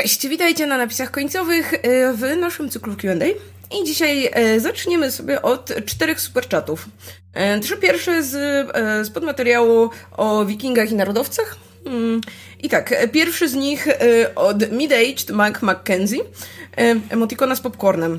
Cześć, witajcie na napisach końcowych w naszym cyklu Q&A. I dzisiaj zaczniemy sobie od 4 superchatów. 3 pierwsze z podmateriału o wikingach i narodowcach. I tak, pierwszy z nich od Mid-Aged Mac McKenzie. Emotikona z popcornem.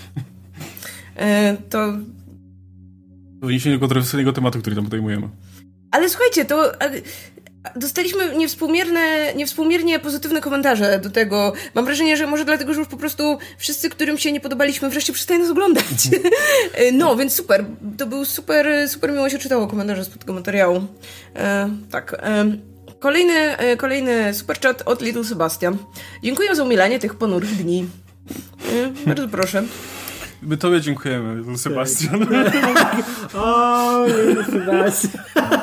To... Wyniesienie kontrowersyjnego tematu, który tam podejmujemy. Ale słuchajcie, to... Dostaliśmy niewspółmiernie pozytywne komentarze do tego. Mam wrażenie, że może dlatego, że już po prostu wszyscy, którym się nie podobaliśmy, wreszcie przestają nas oglądać. No, więc super. To był super miło się czytało komentarze z tego materiału. Tak. Kolejny superchat od Little Sebastian. Dziękuję za umilanie tych ponurych dni. Bardzo proszę. My tobie dziękujemy, Little Sebastian. O, Little Sebastian.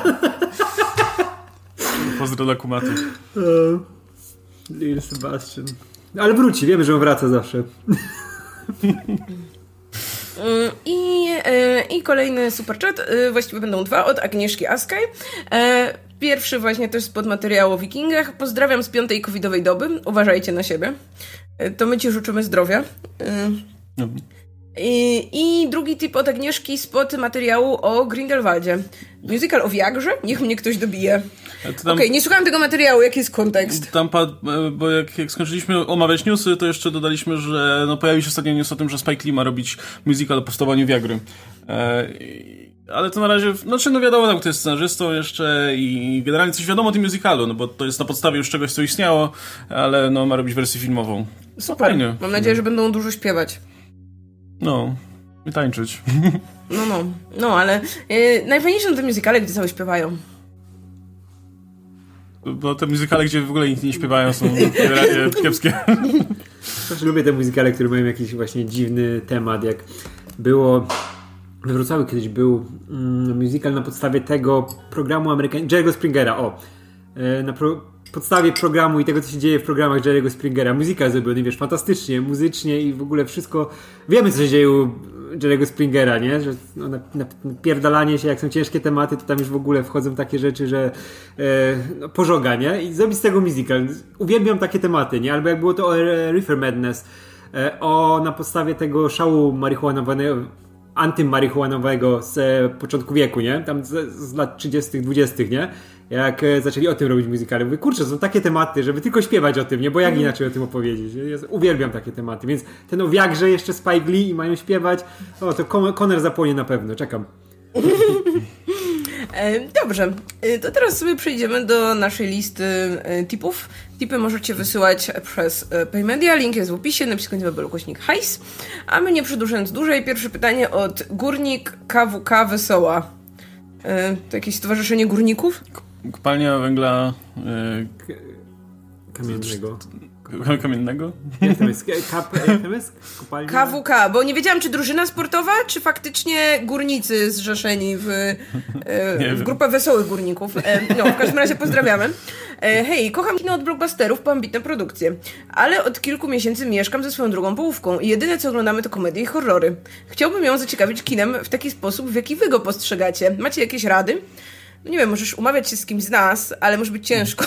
Pozdro dla kumaty. Little Sebastian. Ale wróci, wiemy, że on wraca zawsze. I kolejny superchat, właściwie będą 2 od Agnieszki Askaj. Pierwszy właśnie też spod materiału o wikingach. Pozdrawiam z 5. covidowej doby. Uważajcie na siebie. To my ci życzymy zdrowia. I drugi tip od Agnieszki spod materiału o Grindelwaldzie. Musical o Viagrze? Niech mnie ktoś dobije. Okej, nie słuchałem tego materiału, jaki jest kontekst? Tam bo jak skończyliśmy omawiać newsy, to jeszcze dodaliśmy, że pojawił się ostatnio news o tym, że Spike Lee ma robić musical o powstawaniu Viagry. Ale to na razie, wiadomo, tam kto jest scenarzystą jeszcze i generalnie coś wiadomo o tym musicalu, bo to jest na podstawie już czegoś, co istniało, ale ma robić wersję filmową. Super, fajnie. Mam nadzieję, że będą dużo śpiewać. No, i tańczyć. No, ale najfajniejsze są te musicale, gdzie cały śpiewają. Bo te musicale, gdzie w ogóle nikt nie śpiewają, są generalnie kiepskie. Znaczy, lubię te musicale, które mają jakiś właśnie dziwny temat, jak było... We Wrocławiu kiedyś był musical na podstawie tego programu amerykańskiego, Jerry'ego Springera, na podstawie programu i tego, co się dzieje w programach Jerry'ego Springera. Musical zrobiony, wiesz, fantastycznie, muzycznie i w ogóle wszystko... Wiemy, co się dzieje u Jerry'ego Springera, nie? Że napierdalanie się, jak są ciężkie tematy, to tam już w ogóle wchodzą takie rzeczy, że pożoga, nie? I zrobić z tego musical. Uwielbiam takie tematy, nie? Albo jak było to o Reefer Madness, na podstawie tego szału antymarihuanowego z początku wieku, nie? Tam z lat 30., 20., nie? Jak zaczęli o tym robić musicale. Mówię, kurczę, są takie tematy, żeby tylko śpiewać o tym, nie? Bo jak inaczej o tym opowiedzieć? Ja uwielbiam takie tematy, więc ten o Viagrze jeszcze Spike Lee i mają śpiewać. To Conor zapłonie na pewno, czekam. Dobrze, to teraz sobie przejdziemy do naszej listy tipów. Tipy możecie wysyłać przez PayMedia, link jest w opisie, napis końcowy /hajs. A my nie przedłużając dłużej, pierwsze pytanie od Górnik KWK Wesoła. To jakieś stowarzyszenie górników? Kopalnia węgla... Kamiennego? Jak to jest? Kopalnia? KWK, bo nie wiedziałam, czy drużyna sportowa, czy faktycznie górnicy zrzeszeni w grupę wesołych górników. W każdym razie pozdrawiamy. Hej, kocham kino od blockbusterów po ambitne produkcje, ale od kilku miesięcy mieszkam ze swoją drugą połówką i jedyne, co oglądamy, to komedie i horrory. Chciałbym ją zaciekawić kinem w taki sposób, w jaki wy go postrzegacie. Macie jakieś rady? Nie wiem, możesz umawiać się z kimś z nas, ale może być ciężko.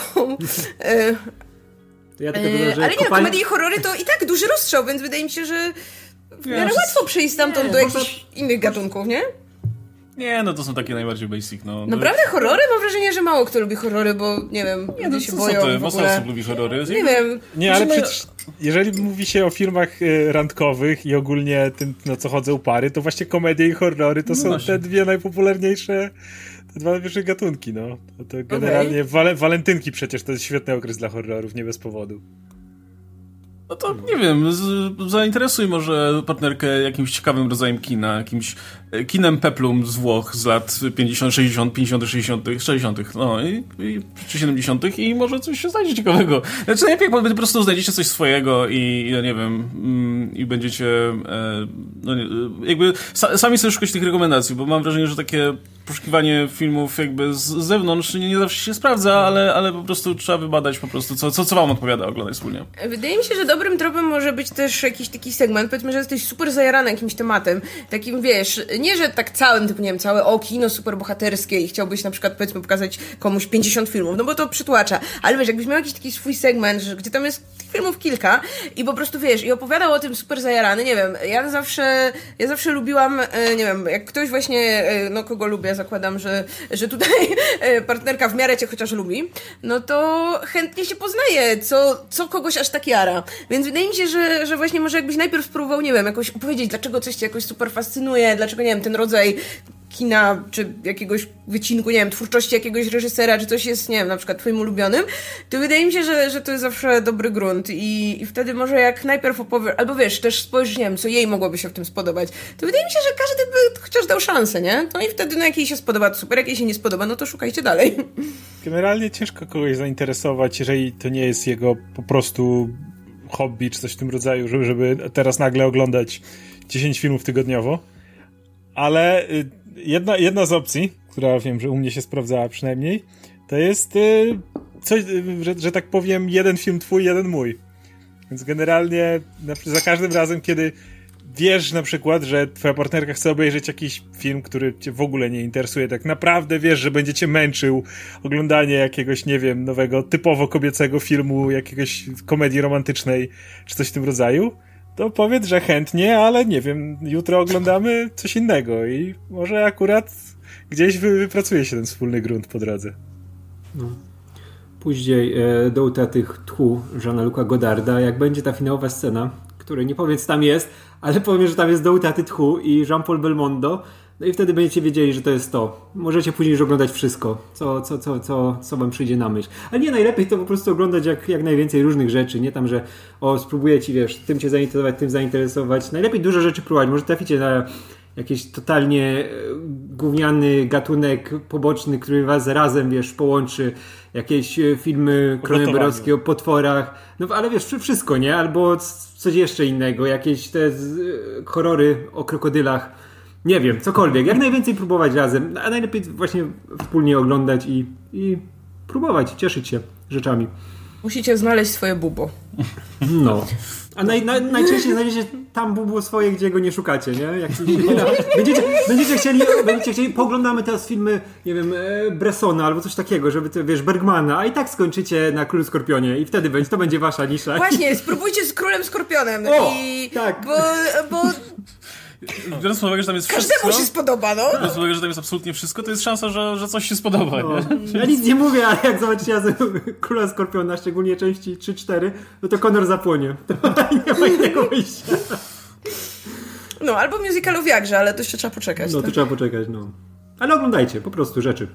Ja tylko dodam, że ale nie, komedie i horrory to i tak duży rozstrzał, więc wydaje mi się, że w miarę łatwo przejść stamtąd do jakichś innych gatunków, nie? Nie, to są takie najbardziej basic, Naprawdę horrory? Mam wrażenie, że mało kto lubi horrory, bo nie wiem, ludzie się boją. Mocno osób lubi horrory. Nie wiem. Nie, ale przecież jeżeli mówi się o filmach randkowych i ogólnie tym, na co chodzą pary, to właśnie komedie i horrory to są te dwie najpopularniejsze, te dwa najwyższe gatunki, To generalnie walentynki przecież to jest świetny okres dla horrorów, nie bez powodu. No to nie wiem, zainteresuj może partnerkę jakimś ciekawym rodzajem kina, jakimś kinem peplum z Włoch z lat 50, 60, 50, 60, 60, czy 70 i może coś się znajdzie ciekawego. Znaczy najlepiej po prostu znajdziecie coś swojego i ja nie wiem, i będziecie jakby sami sobie szukać tych rekomendacji, bo mam wrażenie, że takie poszukiwanie filmów jakby z zewnątrz nie zawsze się sprawdza, ale po prostu trzeba wybadać po prostu, co wam odpowiada oglądać wspólnie. Wydaje mi się, że dobrym tropem może być też jakiś taki segment, powiedzmy, że jesteś super zajarany jakimś tematem, takim wiesz, nie, że tak całym, typu nie wiem, całe kino super bohaterskie i chciałbyś na przykład, powiedzmy, pokazać komuś 50 filmów, no bo to przytłacza, ale wiesz, jakbyś miał jakiś taki swój segment, gdzie tam jest filmów kilka i po prostu, wiesz, i opowiadał o tym super zajarany, nie wiem, ja zawsze lubiłam, nie wiem, jak ktoś właśnie, no kogo lubię, zakładam, że tutaj partnerka w miarę cię chociaż lubi, no to chętnie się poznaje, co kogoś aż tak jara. Więc wydaje mi się, że właśnie może jakbyś najpierw spróbował, nie wiem, jakoś opowiedzieć, dlaczego coś cię jakoś super fascynuje, dlaczego, nie wiem, ten rodzaj kina, czy jakiegoś wycinku, nie wiem, twórczości jakiegoś reżysera, czy coś jest, nie wiem, na przykład twoim ulubionym, to wydaje mi się, że to jest zawsze dobry grunt i wtedy może jak najpierw opowiesz, albo wiesz, też spojrzysz, nie wiem, co jej mogłoby się w tym spodobać, to wydaje mi się, że każdy by chociaż dał szansę, nie? No i wtedy, jak jej się spodoba, to super, jak jej się nie spodoba, no to szukajcie dalej. Generalnie ciężko kogoś zainteresować, jeżeli to nie jest jego po prostu hobby, czy coś w tym rodzaju, żeby teraz nagle oglądać 10 filmów tygodniowo. Ale jedna z opcji, która wiem, że u mnie się sprawdzała przynajmniej, to jest coś, że tak powiem, jeden film twój, jeden mój. Więc generalnie za każdym razem, kiedy wiesz na przykład, że twoja partnerka chce obejrzeć jakiś film, który cię w ogóle nie interesuje, tak naprawdę wiesz, że będzie cię męczył oglądanie jakiegoś, nie wiem, nowego, typowo kobiecego filmu, jakiegoś komedii romantycznej, czy coś w tym rodzaju, to powiedz, że chętnie, ale nie wiem, jutro oglądamy coś innego i może akurat gdzieś wypracuje się ten wspólny grunt po drodze. No. Później do utraty tchu Jeana-Luca Godarda, jak będzie ta finałowa scena, której nie powiem, co tam jest, ale powiem, że tam jest do utraty tchu i Jean-Paul Belmondo, no i wtedy będziecie wiedzieli, że to jest to. Możecie później już oglądać wszystko, co wam przyjdzie na myśl. Ale nie, najlepiej to po prostu oglądać jak najwięcej różnych rzeczy, nie tam, że spróbuję ci, wiesz, tym cię zainteresować, tym zainteresować. Najlepiej dużo rzeczy próbować. Może traficie na jakiś totalnie gówniany gatunek poboczny, który was razem, wiesz, połączy. Jakieś filmy Cronenbergowskie o potworach. No ale wiesz, wszystko, nie? Albo coś jeszcze innego. Jakieś te horrory o krokodylach. Nie wiem, cokolwiek. Jak najwięcej próbować razem. A najlepiej właśnie wspólnie oglądać i próbować, cieszyć się rzeczami. Musicie znaleźć swoje bubo. No. A najczęściej znajdziecie tam bubo swoje, gdzie go nie szukacie, nie? Jak będziecie chcieli, pooglądamy teraz filmy, nie wiem, Bressona albo coś takiego, żeby to, wiesz, Bergmana, a i tak skończycie na Królu Skorpionie i wtedy to będzie wasza nisza. Właśnie, spróbujcie z Królem Skorpionem. Tak. Bo biorąc pod uwagę, że tam jest każdemu wszystko, się spodoba, no. Biorąc pod uwagę, że tam jest absolutnie wszystko, to jest szansa, że coś się spodoba. No. Nie? Ja nic nie mówię, ale jak zobaczycie razem Króla Skorpiona, szczególnie części 3-4, no to Conor zapłonie. Nie ma innego wyjścia. No, albo musical o Viagrze, ale to jeszcze trzeba poczekać. No, to trzeba poczekać, no. Ale oglądajcie, po prostu rzeczy.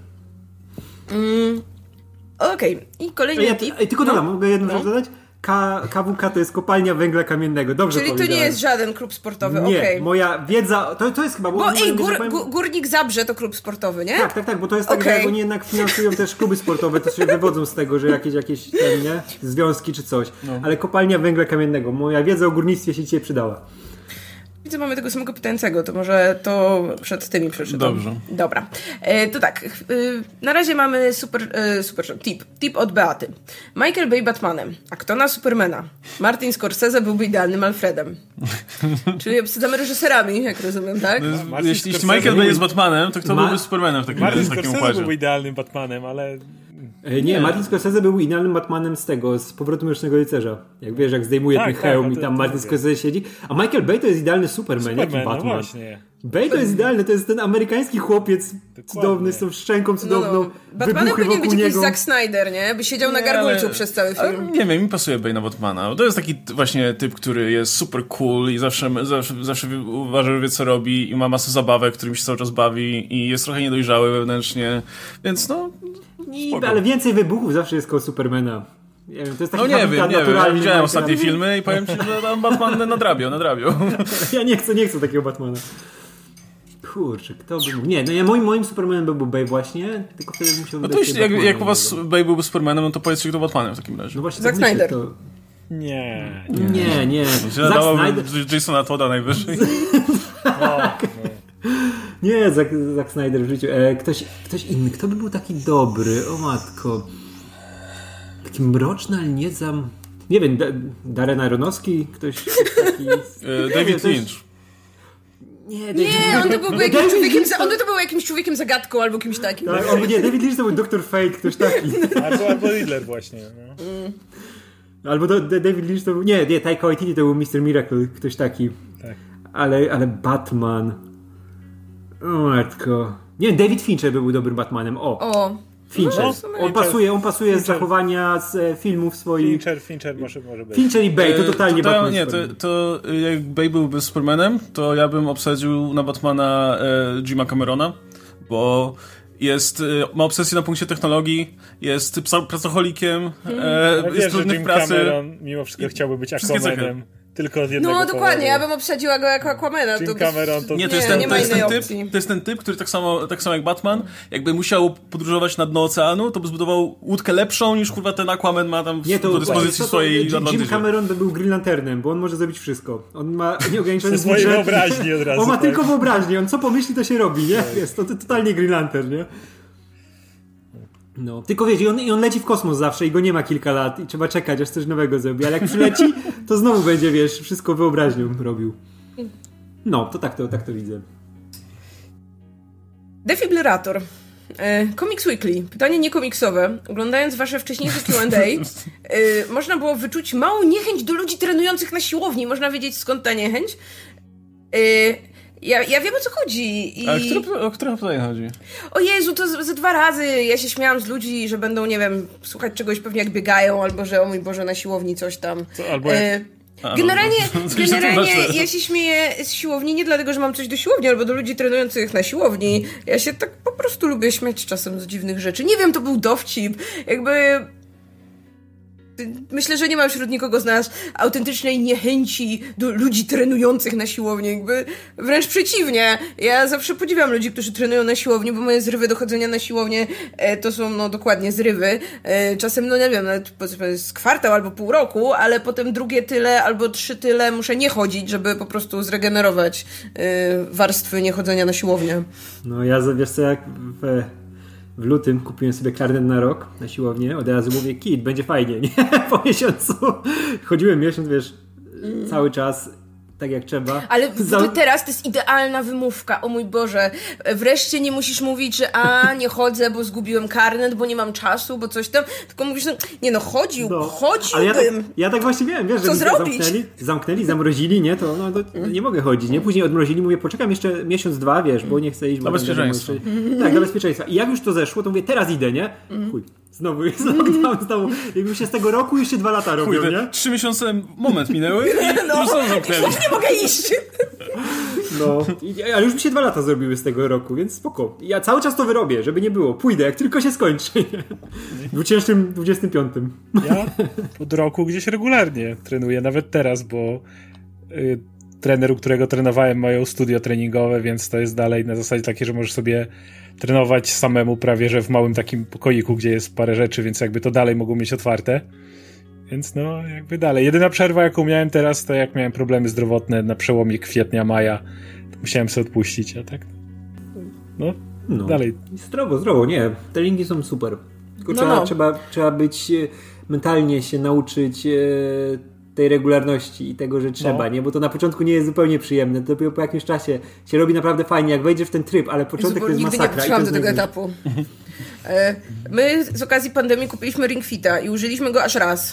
Okej. I kolejny tip. Tylko dodam, mogę jedną rzecz dodać? KWK to jest kopalnia węgla kamiennego. Dobrze czyli powiedziałem. to nie jest żaden klub sportowy, Nie, okej. moja wiedza, to jest chyba... Bo Górnik Zabrze to klub sportowy, nie? Tak, bo to jest tak, że oni jednak finansują też kluby sportowe, to się wywodzą z tego, że jakieś nie, związki czy coś. No. Ale kopalnia węgla kamiennego. Moja wiedza o górnictwie się dzisiaj przydała. Widzę, mamy tego samego pytającego, to może to przed tymi przeczytam. Dobrze. Dobra. To tak, na razie mamy super tip od Beaty. Michael Bay Batmanem, a kto na Supermana? Martin Scorsese byłby idealnym Alfredem. Czyli obsadzamy reżyserami, jak rozumiem, tak? No, jeśli Michael Bay jest Batmanem, to kto byłby Supermanem w takim układzie? Martin Scorsese byłby idealnym Batmanem, ale... Nie, Martin Scorsese był idealnym Batmanem z Powrotu Mrocznego Rycerza. Jak wiesz, jak zdejmuje ten hełm i tam Martin Scorsese siedzi. A Michael Bay to jest idealny Superman, jaki Batman. No właśnie. Bay to jest idealny, to jest ten amerykański chłopiec cudowny, z tą szczęką cudowną. Batmanem powinien być jakiś Zack Snyder, nie? By siedział na gargulcu przez cały film. Ale nie wiem, mi pasuje Bay na Batmana. To jest taki właśnie typ, który jest super cool i zawsze uważa, że wie co robi i ma masę zabawek, którym się cały czas bawi i jest trochę niedojrzały wewnętrznie, więc no... Ale więcej wybuchów zawsze jest koło Supermana. Nie wiem, to jest taki nie wiem. Ja widziałem ostatnie filmy filmy i powiem ci, że tam Batman nadrabiał. Ja nie chcę takiego Batmana. Kurczę, kto by mógł? Nie, moim Supermanem byłby Bay właśnie, tylko wtedy musiał... No to jak u was Bay byłby Supermanem, no to powiedzcie, kto Batmanem w takim razie. No właśnie, Zack Snyder. Nie. Zack Snyder. Jasona Todda najwyżej. Nie, Zack Snyder w życiu. Ktoś inny. Kto by był taki dobry? O matko. Taki mroczny, ale nie Nie wiem, Darren Aronofsky? Ktoś taki... David Lynch. On to był jakimś człowiekiem zagadką albo kimś takim. Tak, David Lynch to był Dr. Fate, ktoś taki. Albo Riddler właśnie. No. Albo David Lynch to był... Nie, Taika Waititi to był Mr. Miracle, ktoś taki. Tak. Ale Batman... O matko... Nie, David Fincher był dobrym Batmanem. Fincher. On pasuje z zachowania z filmów swoich. Fincher może być. Fincher i Bay, to totalnie Batman. Nie, to jak Bay byłby Supermanem, to ja bym obsadził na Batmana Jima Camerona, bo ma obsesję na punkcie technologii, jest pracocholikiem, jest trudny w pracy. Cameron mimo wszystko chciałby być Aquamanem. Tylko od jednego dokładnie, powodu. ja bym obsadziła go jako Aquamana. Cameron to... Nie, to jest ten typ, który tak samo jak Batman, jakby musiał podróżować na dno oceanu, to by zbudował łódkę lepszą niż kurwa ten Aquaman ma tam do dyspozycji swojej Atlantydzie. Jim Cameron by był Green Lanternem, bo on może zrobić wszystko. On ma nieograniczony budżet. Ze swojej wyobraźni od razu. On ma tylko wyobraźnię, on co pomyśli, to się robi, nie? Jest to totalnie Green Lantern, nie? No, tylko wiesz, i on leci w kosmos zawsze i go nie ma kilka lat i trzeba czekać, aż coś nowego zrobi, ale jak przyleci, to znowu będzie, wiesz, wszystko wyobraźnią robił. No, to tak to widzę. Defibrillator. Comics Weekly. Pytanie niekomiksowe. Oglądając wasze wcześniejsze Q&A, można było wyczuć małą niechęć do ludzi trenujących na siłowni. Można wiedzieć, skąd ta niechęć. Ja wiem, o co chodzi. O które pytanie chodzi? O Jezu, to ze 2 razy ja się śmiałam z ludzi, że będą, nie wiem, słuchać czegoś pewnie jak biegają, albo że o mój Boże, na siłowni coś tam. Generalnie ja się śmieję z siłowni nie dlatego, że mam coś do siłowni, albo do ludzi trenujących na siłowni. Ja się tak po prostu lubię śmiać czasem z dziwnych rzeczy. Nie wiem, to był dowcip. Jakby... Myślę, że nie ma wśród nikogo z nas autentycznej niechęci do ludzi trenujących na siłowni. Jakby wręcz przeciwnie. Ja zawsze podziwiam ludzi, którzy trenują na siłowni, bo moje zrywy do chodzenia na siłownię to są dokładnie zrywy. Czasem, nie wiem, nawet powiedzmy z kwartał albo pół roku, ale potem drugie tyle albo 3 tyle muszę nie chodzić, żeby po prostu zregenerować warstwy niechodzenia na siłownię. No ja, wiesz co, jak w lutym kupiłem sobie karnet na rok na siłownię, od razu mówię, kit, będzie fajnie, nie? Po miesiącu chodziłem miesiąc, wiesz, cały czas tak jak trzeba. Ale teraz to jest idealna wymówka, o mój Boże. Wreszcie nie musisz mówić, że nie chodzę, bo zgubiłem karnet, bo nie mam czasu, bo coś tam, tylko mówisz, chodziłbym. Ale ja tak właśnie miałem, wiesz, że zamknęli, zamrozili, nie? To nie mogę chodzić, nie? Później odmrozili, mówię, poczekam jeszcze miesiąc, 2, wiesz, bo nie chcę iść. Dla bezpieczeństwa. Tak, dla bezpieczeństwa. I jak już to zeszło, to mówię, teraz idę, nie? Chuj. Znowu jest lockdown, jakby się z tego roku jeszcze 2 lata robią, nie? 3 miesiące moment minęły i już są zamknęli. Już nie mogę iść. No, ale już mi się 2 lata zrobiły z tego roku, więc spoko. Ja cały czas to wyrobię, żeby nie było. Pójdę, jak tylko się skończy. W 2025. Ja od roku gdzieś regularnie trenuję, nawet teraz, bo trener, u którego trenowałem, mają studio treningowe, więc to jest dalej na zasadzie takiej, że możesz sobie trenować samemu prawie, że w małym takim pokoiku, gdzie jest parę rzeczy, więc jakby to dalej mogą mieć otwarte. Więc jakby dalej. Jedyna przerwa, jaką miałem teraz, to jak miałem problemy zdrowotne na przełomie kwietnia, maja, to musiałem sobie odpuścić, a tak dalej. Zdrowo, nie. Treningi są super. Tylko trzeba być, mentalnie się nauczyć tej regularności i tego, że trzeba, nie? Bo to na początku nie jest zupełnie przyjemne. Dopiero po jakimś czasie się robi naprawdę fajnie, jak wejdziesz w ten tryb, ale początek to jest masakra. Nigdy nie doszłam do tego etapu. My z okazji pandemii kupiliśmy Ring Fita i użyliśmy go aż raz.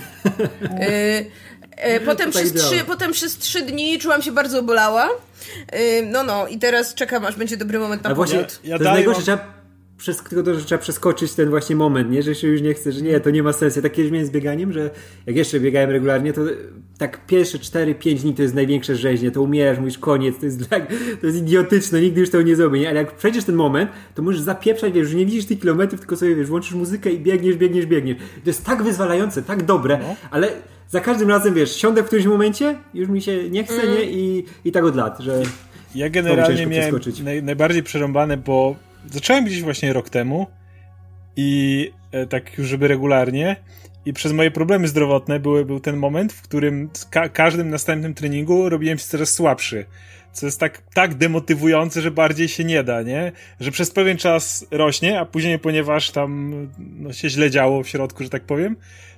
Potem przez 3 dni czułam się bardzo obolała. I teraz czekam, aż będzie dobry moment na powrót. To jest najgorsze, trzeba przeskoczyć ten właśnie moment, nie? Że się już nie chce, że nie, to nie ma sensu. Ja tak kiedyś miałem z bieganiem, że jak jeszcze biegałem regularnie, to tak pierwsze 4-5 dni to jest największe rzeźnie, to umierasz, mówisz koniec, to jest idiotyczne, nigdy już tego nie zrobię, nie? Ale jak przejdziesz ten moment, to możesz zapieprzać, wiesz, że nie widzisz tych kilometrów, tylko sobie, wiesz, włączysz muzykę i biegniesz. To jest tak wyzwalające, tak dobre, ale za każdym razem, wiesz, siądę w którymś momencie, już mi się nie chce, nie? I tak od lat, że ja generalnie miałem najbardziej przerąbane, bo zacząłem gdzieś właśnie rok temu i tak już żeby regularnie i przez moje problemy zdrowotne był ten moment, w którym z każdym następnym treningu robiłem się coraz słabszy. Co jest tak demotywujące, że bardziej się nie da, nie? Że przez pewien czas rośnie, a później, ponieważ tam się źle działo w środku, że tak powiem,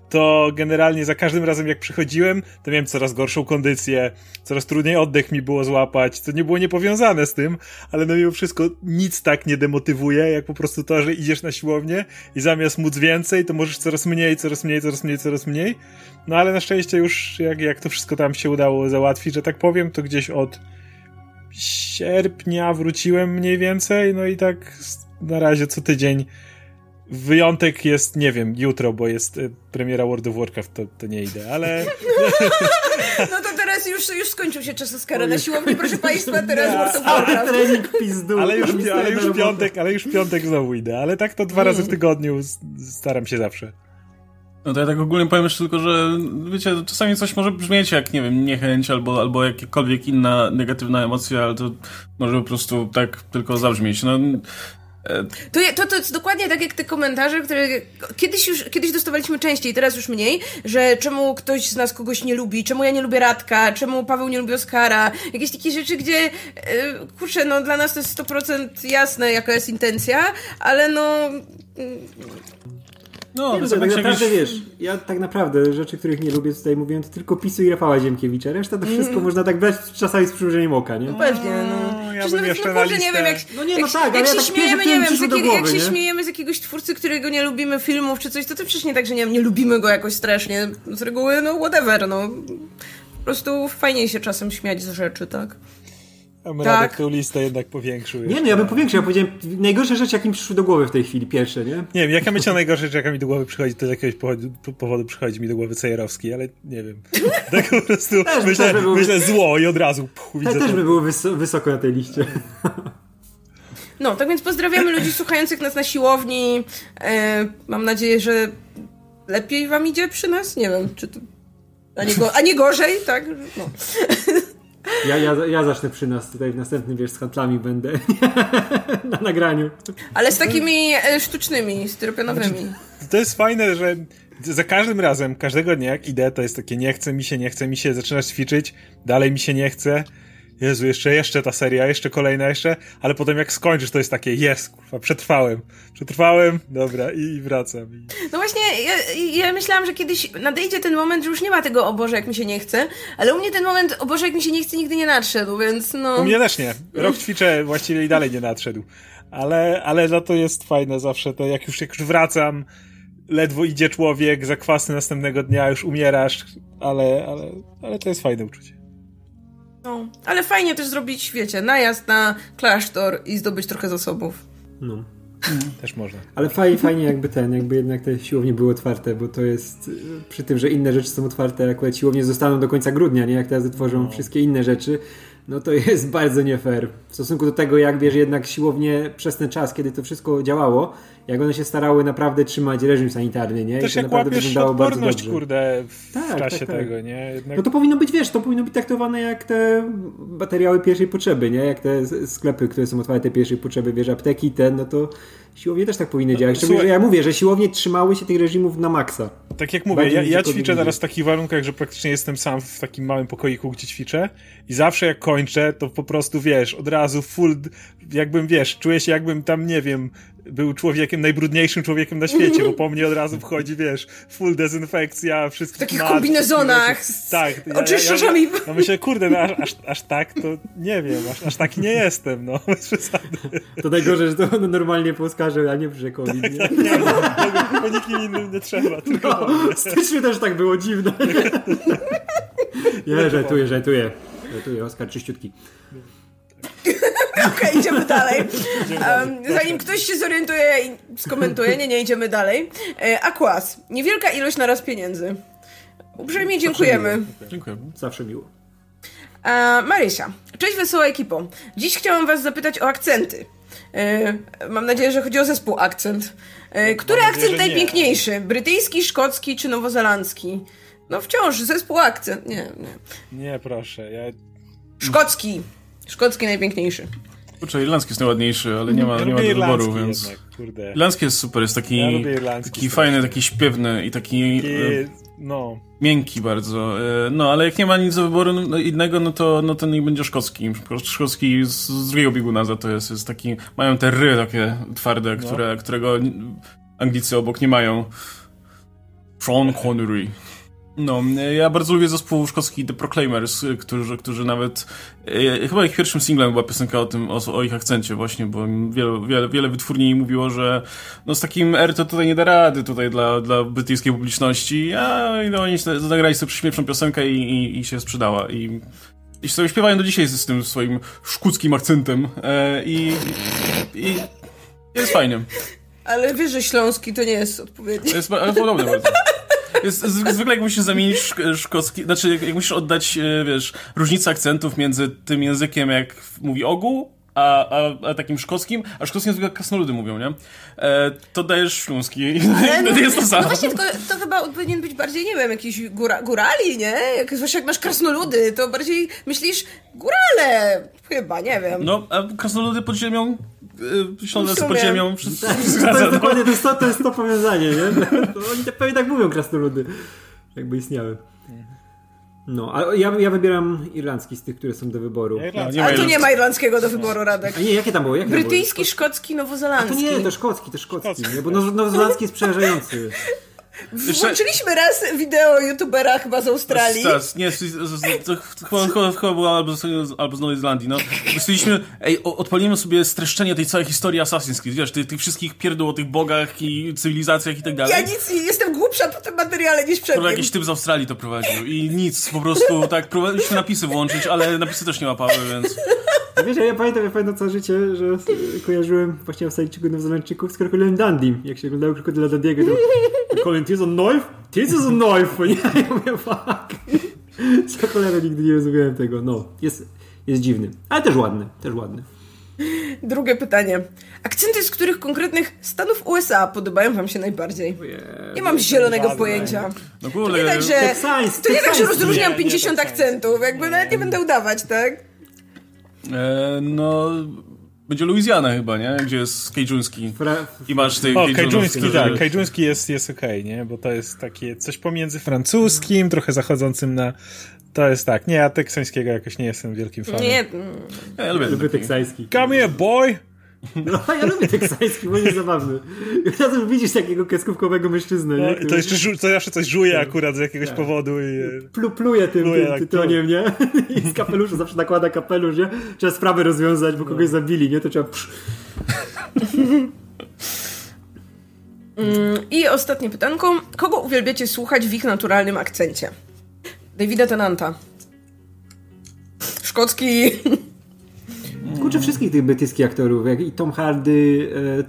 to generalnie za każdym razem jak przychodziłem, to miałem coraz gorszą kondycję, coraz trudniej oddech mi było złapać, to nie było niepowiązane z tym, ale no mimo wszystko nic tak nie demotywuje, jak po prostu to, że idziesz na siłownię i zamiast móc więcej, to możesz coraz mniej. No ale na szczęście już jak to wszystko tam się udało załatwić, że tak powiem, to gdzieś od sierpnia wróciłem mniej więcej, no i tak na razie co tydzień. Wyjątek jest, nie wiem, jutro, bo jest premiera World of Warcraft, to nie idę, ale... No to teraz już skończył się czas Oskara na siłowni, proszę państwa, teraz World of Warcraft. Trening pizdu. Ale już w piątek znowu idę, ale tak to 2 razy w tygodniu staram się zawsze. No to ja tak ogólnie powiem jeszcze tylko, że wiecie, czasami coś może brzmieć jak, nie wiem, niechęć albo jakakolwiek inna negatywna emocja, ale to może po prostu tak tylko zabrzmieć. No... To jest dokładnie tak jak te komentarze, które kiedyś dostawaliśmy częściej, teraz już mniej, że czemu ktoś z nas kogoś nie lubi, czemu ja nie lubię Radka, czemu Paweł nie lubi Oskara, jakieś takie rzeczy, gdzie kurczę, no dla nas to jest 100% jasne, jaka jest intencja, ale no... No, tak naprawdę wiesz, ja tak naprawdę rzeczy, których nie lubię, tutaj mówiłem, to tylko PiS-u i Rafała Ziemkiewicza. Reszta to wszystko można tak brać czasami z przymrużeniem oka, nie? No pewnie, no. Ja bym jeszcze na listę... nie wiem, jak się śmiejemy z jakiegoś twórcy, którego nie lubimy filmów czy coś, to przecież nie tak, że nie lubimy go jakoś strasznie. Z reguły, no whatever, no. Po prostu fajniej się czasem śmiać z rzeczy, tak? A my tak. Tę listę jednak powiększył. Nie, ja bym powiększył. Ja powiedziałem najgorsze rzeczy, jakie mi przyszły do głowy w tej chwili, pierwsze, nie? Nie wiem, jaka myślę najgorsza rzecz, jaka mi do głowy przychodzi, to z jakiegoś powodu przychodzi mi do głowy Cejerowski, ale nie wiem. Tak po prostu myślę zło i od razu widzę też by było wysoko na tej liście. No, tak więc pozdrawiamy ludzi słuchających nas na siłowni. Mam nadzieję, że lepiej wam idzie przy nas. Nie wiem, czy to... A nie gorzej, tak? No. Ja zacznę przy nas tutaj w następnym, z handlami będę na nagraniu. Ale z takimi sztucznymi, styropianowymi. To jest fajne, że za każdym razem, każdego dnia jak idę, to jest takie nie chce mi się, zaczynasz ćwiczyć, dalej mi się nie chce. Jezu, jeszcze ta seria, jeszcze kolejna, ale potem jak skończysz, to jest takie, kurwa, przetrwałem, dobra, i wracam. No właśnie, ja myślałam, że kiedyś nadejdzie ten moment, że już nie ma tego, o Boże, jak mi się nie chce, ale u mnie ten moment, o Boże, jak mi się nie chce, nigdy nie nadszedł, więc no... U mnie też nie. Rok ćwiczę, właściwie i dalej nie nadszedł. Ale za to jest fajne zawsze, to jak już wracam, ledwo idzie człowiek, zakwasny następnego dnia, już umierasz, ale to jest fajne uczucie. No, ale fajnie też zrobić, wiecie, najazd na klasztor i zdobyć trochę zasobów. No. Też można. Ale fajnie jakby jednak te siłownie były otwarte, bo to jest przy tym, że inne rzeczy są otwarte, akurat siłownie zostaną do końca grudnia, nie? Jak teraz otworzą wszystkie inne rzeczy, no to jest bardzo nie fair. W stosunku do tego, jak wiesz, jednak siłownie przez ten czas, kiedy to wszystko działało, jak one się starały naprawdę trzymać reżim sanitarny, nie? Też i to jak łapiesz odporność, kurde, w czasie tego, nie? Jednak... No to powinno być, to powinno być traktowane jak te materiały pierwszej potrzeby, nie? Jak te sklepy, które są otwarte pierwszej potrzeby, wiesz, apteki, no to siłownie też tak powinny działać. Szczególnie, że ja mówię, że siłownie trzymały się tych reżimów na maksa. Tak jak mówię, ja ćwiczę teraz w takich warunkach, że praktycznie jestem sam w takim małym pokoiku, gdzie ćwiczę i zawsze jak kończę, to po prostu, wiesz, od razu full, jakbym, wiesz, czuję się jakbym tam, nie wiem, był najbrudniejszym człowiekiem na świecie, bo po mnie od razu wchodzi, wiesz, full dezynfekcja, wszystko. W takich kombinezonach, tak, oczyszczaczami. No myślę, kurde, no aż tak, to nie wiem, aż taki nie jestem, no, bez przesady. To najgorzej, że to normalnie po Oskarze, a nie przy COVID, nie? Tak, po nikim innym nie trzeba, tylko w styczniu też tak było dziwne. Nie, żartuję. Oskar czyściutki. Okej, idziemy dalej. Zanim ktoś się zorientuje i skomentuje, nie idziemy dalej. Aquas. Niewielka ilość naraz pieniędzy. Uprzejmie dziękujemy. Dziękujemy. Zawsze miło. Marysia. Cześć, wesoła ekipo. Dziś chciałam was zapytać o akcenty. Mam nadzieję, że chodzi o zespół Akcent. Który akcent najpiękniejszy? Brytyjski, szkocki czy nowozelandzki? No wciąż, zespół Akcent. Nie, proszę. Szkocki. Szkocki najpiękniejszy. Kurczę, irlandzki jest najładniejszy, ale nie ma do wyboru, więc... Jednak, kurde. Irlandzki jest super, jest taki fajny, taki śpiewny i taki miękki bardzo. No, ale jak nie ma nic do wyboru innego, no to niech będzie szkocki. Szkocki z drugiego bieguna za to jest taki... Mają te ry takie twarde, którego Anglicy obok nie mają. Sean Connery. No, ja bardzo lubię zespół szkocki The Proclaimers, którzy nawet... chyba ich pierwszym singlem była piosenka o ich akcencie właśnie, bo wiele wytwórni mówiło, że no z takim R to tutaj nie da rady tutaj dla brytyjskiej publiczności, a no, oni zagrali sobie prześmieszną piosenkę i się sprzedała. I sobie śpiewają do dzisiaj z tym swoim szkockim akcentem i jest fajnie. Ale wiesz, że śląski to nie jest odpowiedni. Ale podobne bardzo. Zwykle jak musisz zamienić szkocki, znaczy jak musisz oddać, wiesz, różnicę akcentów między tym językiem, jak mówi ogół, a takim szkockim, a szkockim zwykle krasnoludy mówią, nie? To dajesz śląski i wtedy jest to samo. No właśnie, tylko to chyba powinien być bardziej, nie wiem, jakiś górali, nie? Zwłaszcza jak masz krasnoludy, to bardziej myślisz górale, chyba, nie wiem. No, a krasnoludy pod ziemią, śląscy pod ziemią, wszystko to jest dokładnie to jest to powiązanie, nie? Oni pewnie tak mówią, krasnoludy, jakby istniały. No, a ja wybieram irlandzki z tych, które są do wyboru. Ale tu nie ma irlandzkiego do wyboru, Radek. A nie, jakie tam było? Brytyjski, szkocki, nowozelandzki. A to nie, to szkocki, nie? Bo nowozelandzki jest przerażający. Włączyliśmy raz wideo youtubera chyba z Australii. Nie, chyba była albo z Nowej Zelandii, no. Myśleliśmy, odpalimy sobie streszczenie tej całej historii Assassin's Creed, wiesz, tych wszystkich pierdół o tych bogach i cywilizacjach i tak dalej. Ja jestem głupsza po tym materiale niż przed nim. Jakiś typ z Australii to prowadził i nic, po prostu tak, próbowaliśmy napisy włączyć, ale napisy też nie łapały, więc... Wiesz, ja pamiętam całe życie, że kojarzyłem właśnie Australijczyków, Nowozelandczyków z krokodylem Dundee. Jak się oglądało krokodyla Dundiego, to Colin, this is a knife? This is a knife! Nie, ja mówię, fuck. Co cholera, nigdy nie rozumiałem tego. No, jest dziwny. Ale też ładny. Drugie pytanie. Akcenty z których konkretnych stanów USA podobają wam się najbardziej? Nie mam zielonego pojęcia. No kurde, to nie tak, że rozróżniam 50 akcentów. Jakby nawet nie będę udawać, tak? No... Będzie Luizjana chyba, nie? Gdzie jest kejżuński. I masz tej kejżuński, tak. Kejżuński jest okej, nie? Bo to jest takie coś pomiędzy francuskim, trochę zachodzącym na... To jest tak. Nie, ja teksańskiego jakoś nie jestem wielkim fanem. Nie. Ja lubię teksański. Come here, boy! No, ja lubię teksański, bo jest zabawny. Razem widzisz takiego kreskówkowego mężczyznę, nie? Który... To zawsze coś żuje akurat z jakiegoś powodu i... Pluje tym tytoniem, nie? I z kapelusza zawsze nakłada kapelusz, nie? Trzeba sprawę rozwiązać, bo kogoś zabili, nie? To trzeba... I ostatnie pytanko. Kogo uwielbiacie słuchać w ich naturalnym akcencie? Davida Tennanta. Szkocki... Kurczę, wszystkich tych brytyjskich aktorów, jak i Tom Hardy,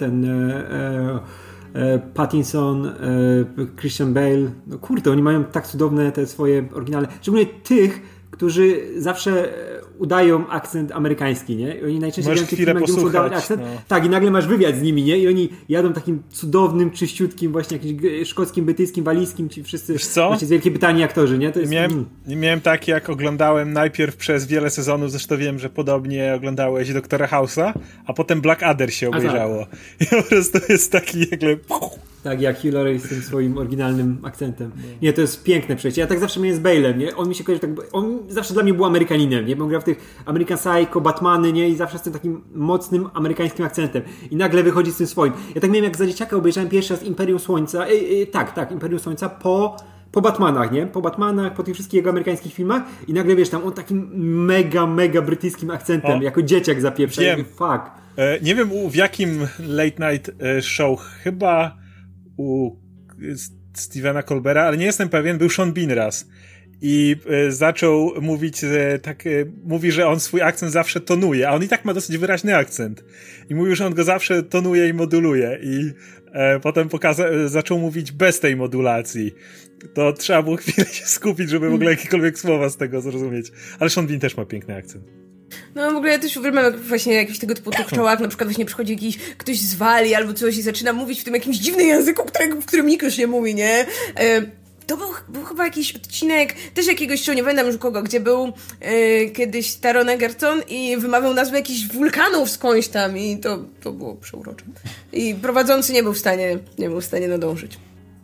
Pattinson, Christian Bale. No kurde, oni mają tak cudowne te swoje oryginalne. Szczególnie tych, którzy zawsze udają akcent amerykański, nie? I oni najczęściej masz chwilę posłuchać. Akcent. No. Tak, i nagle masz wywiad z nimi, nie? I oni jadą takim cudownym, czyściutkim, właśnie jakimś szkockim, brytyjskim, walijskim, ci wszyscy właśnie z Wielkiej Brytanii aktorzy, nie? To jest... Miałem tak, jak oglądałem najpierw przez wiele sezonów, zresztą wiem, że podobnie oglądałeś Doktora House'a, a potem Blackadder się obejrzało. I po prostu jest taki jakby... Tak, jak Hugh Laurie z tym swoim oryginalnym akcentem. Nie, to jest piękne przejście. Ja tak zawsze miałem z Bale'em, nie? On mi się kojarzy tak... On zawsze dla mnie był Amerykaninem, nie? Bo on grał w tych American Psycho, Batmany, nie? I zawsze z tym takim mocnym amerykańskim akcentem. I nagle wychodzi z tym swoim. Ja tak miałem, jak za dzieciaka obejrzałem pierwszy raz Imperium Słońca. Tak, Imperium Słońca po Batmanach, nie? Po Batmanach, po tych wszystkich jego amerykańskich filmach i nagle, wiesz, tam on takim mega brytyjskim akcentem, jako dzieciak zapieprza. Wiem. Fuck. Nie wiem w jakim late night show, chyba u Stevena Colbera, ale nie jestem pewien, był Sean Bean raz. I zaczął mówić, mówi, że on swój akcent zawsze tonuje, a on i tak ma dosyć wyraźny akcent. I mówił, że on go zawsze tonuje i moduluje. I potem zaczął mówić bez tej modulacji. To trzeba było chwilę się skupić, żeby w ogóle jakiekolwiek słowa z tego zrozumieć. Ale Sean Bean też ma piękny akcent. No w ogóle ja też uwielbiam właśnie jakieś tego typu talk showach, na przykład właśnie przychodzi ktoś z Walii albo coś i zaczyna mówić w tym jakimś dziwnym języku, w którym nikt już nie mówi, nie? To był chyba jakiś odcinek też jakiegoś show, nie pamiętam już kogo, gdzie był kiedyś Taron Egerton i wymawiał nazwę jakichś wulkanów skądś tam i to było przeurocze. I prowadzący nie był w stanie nadążyć.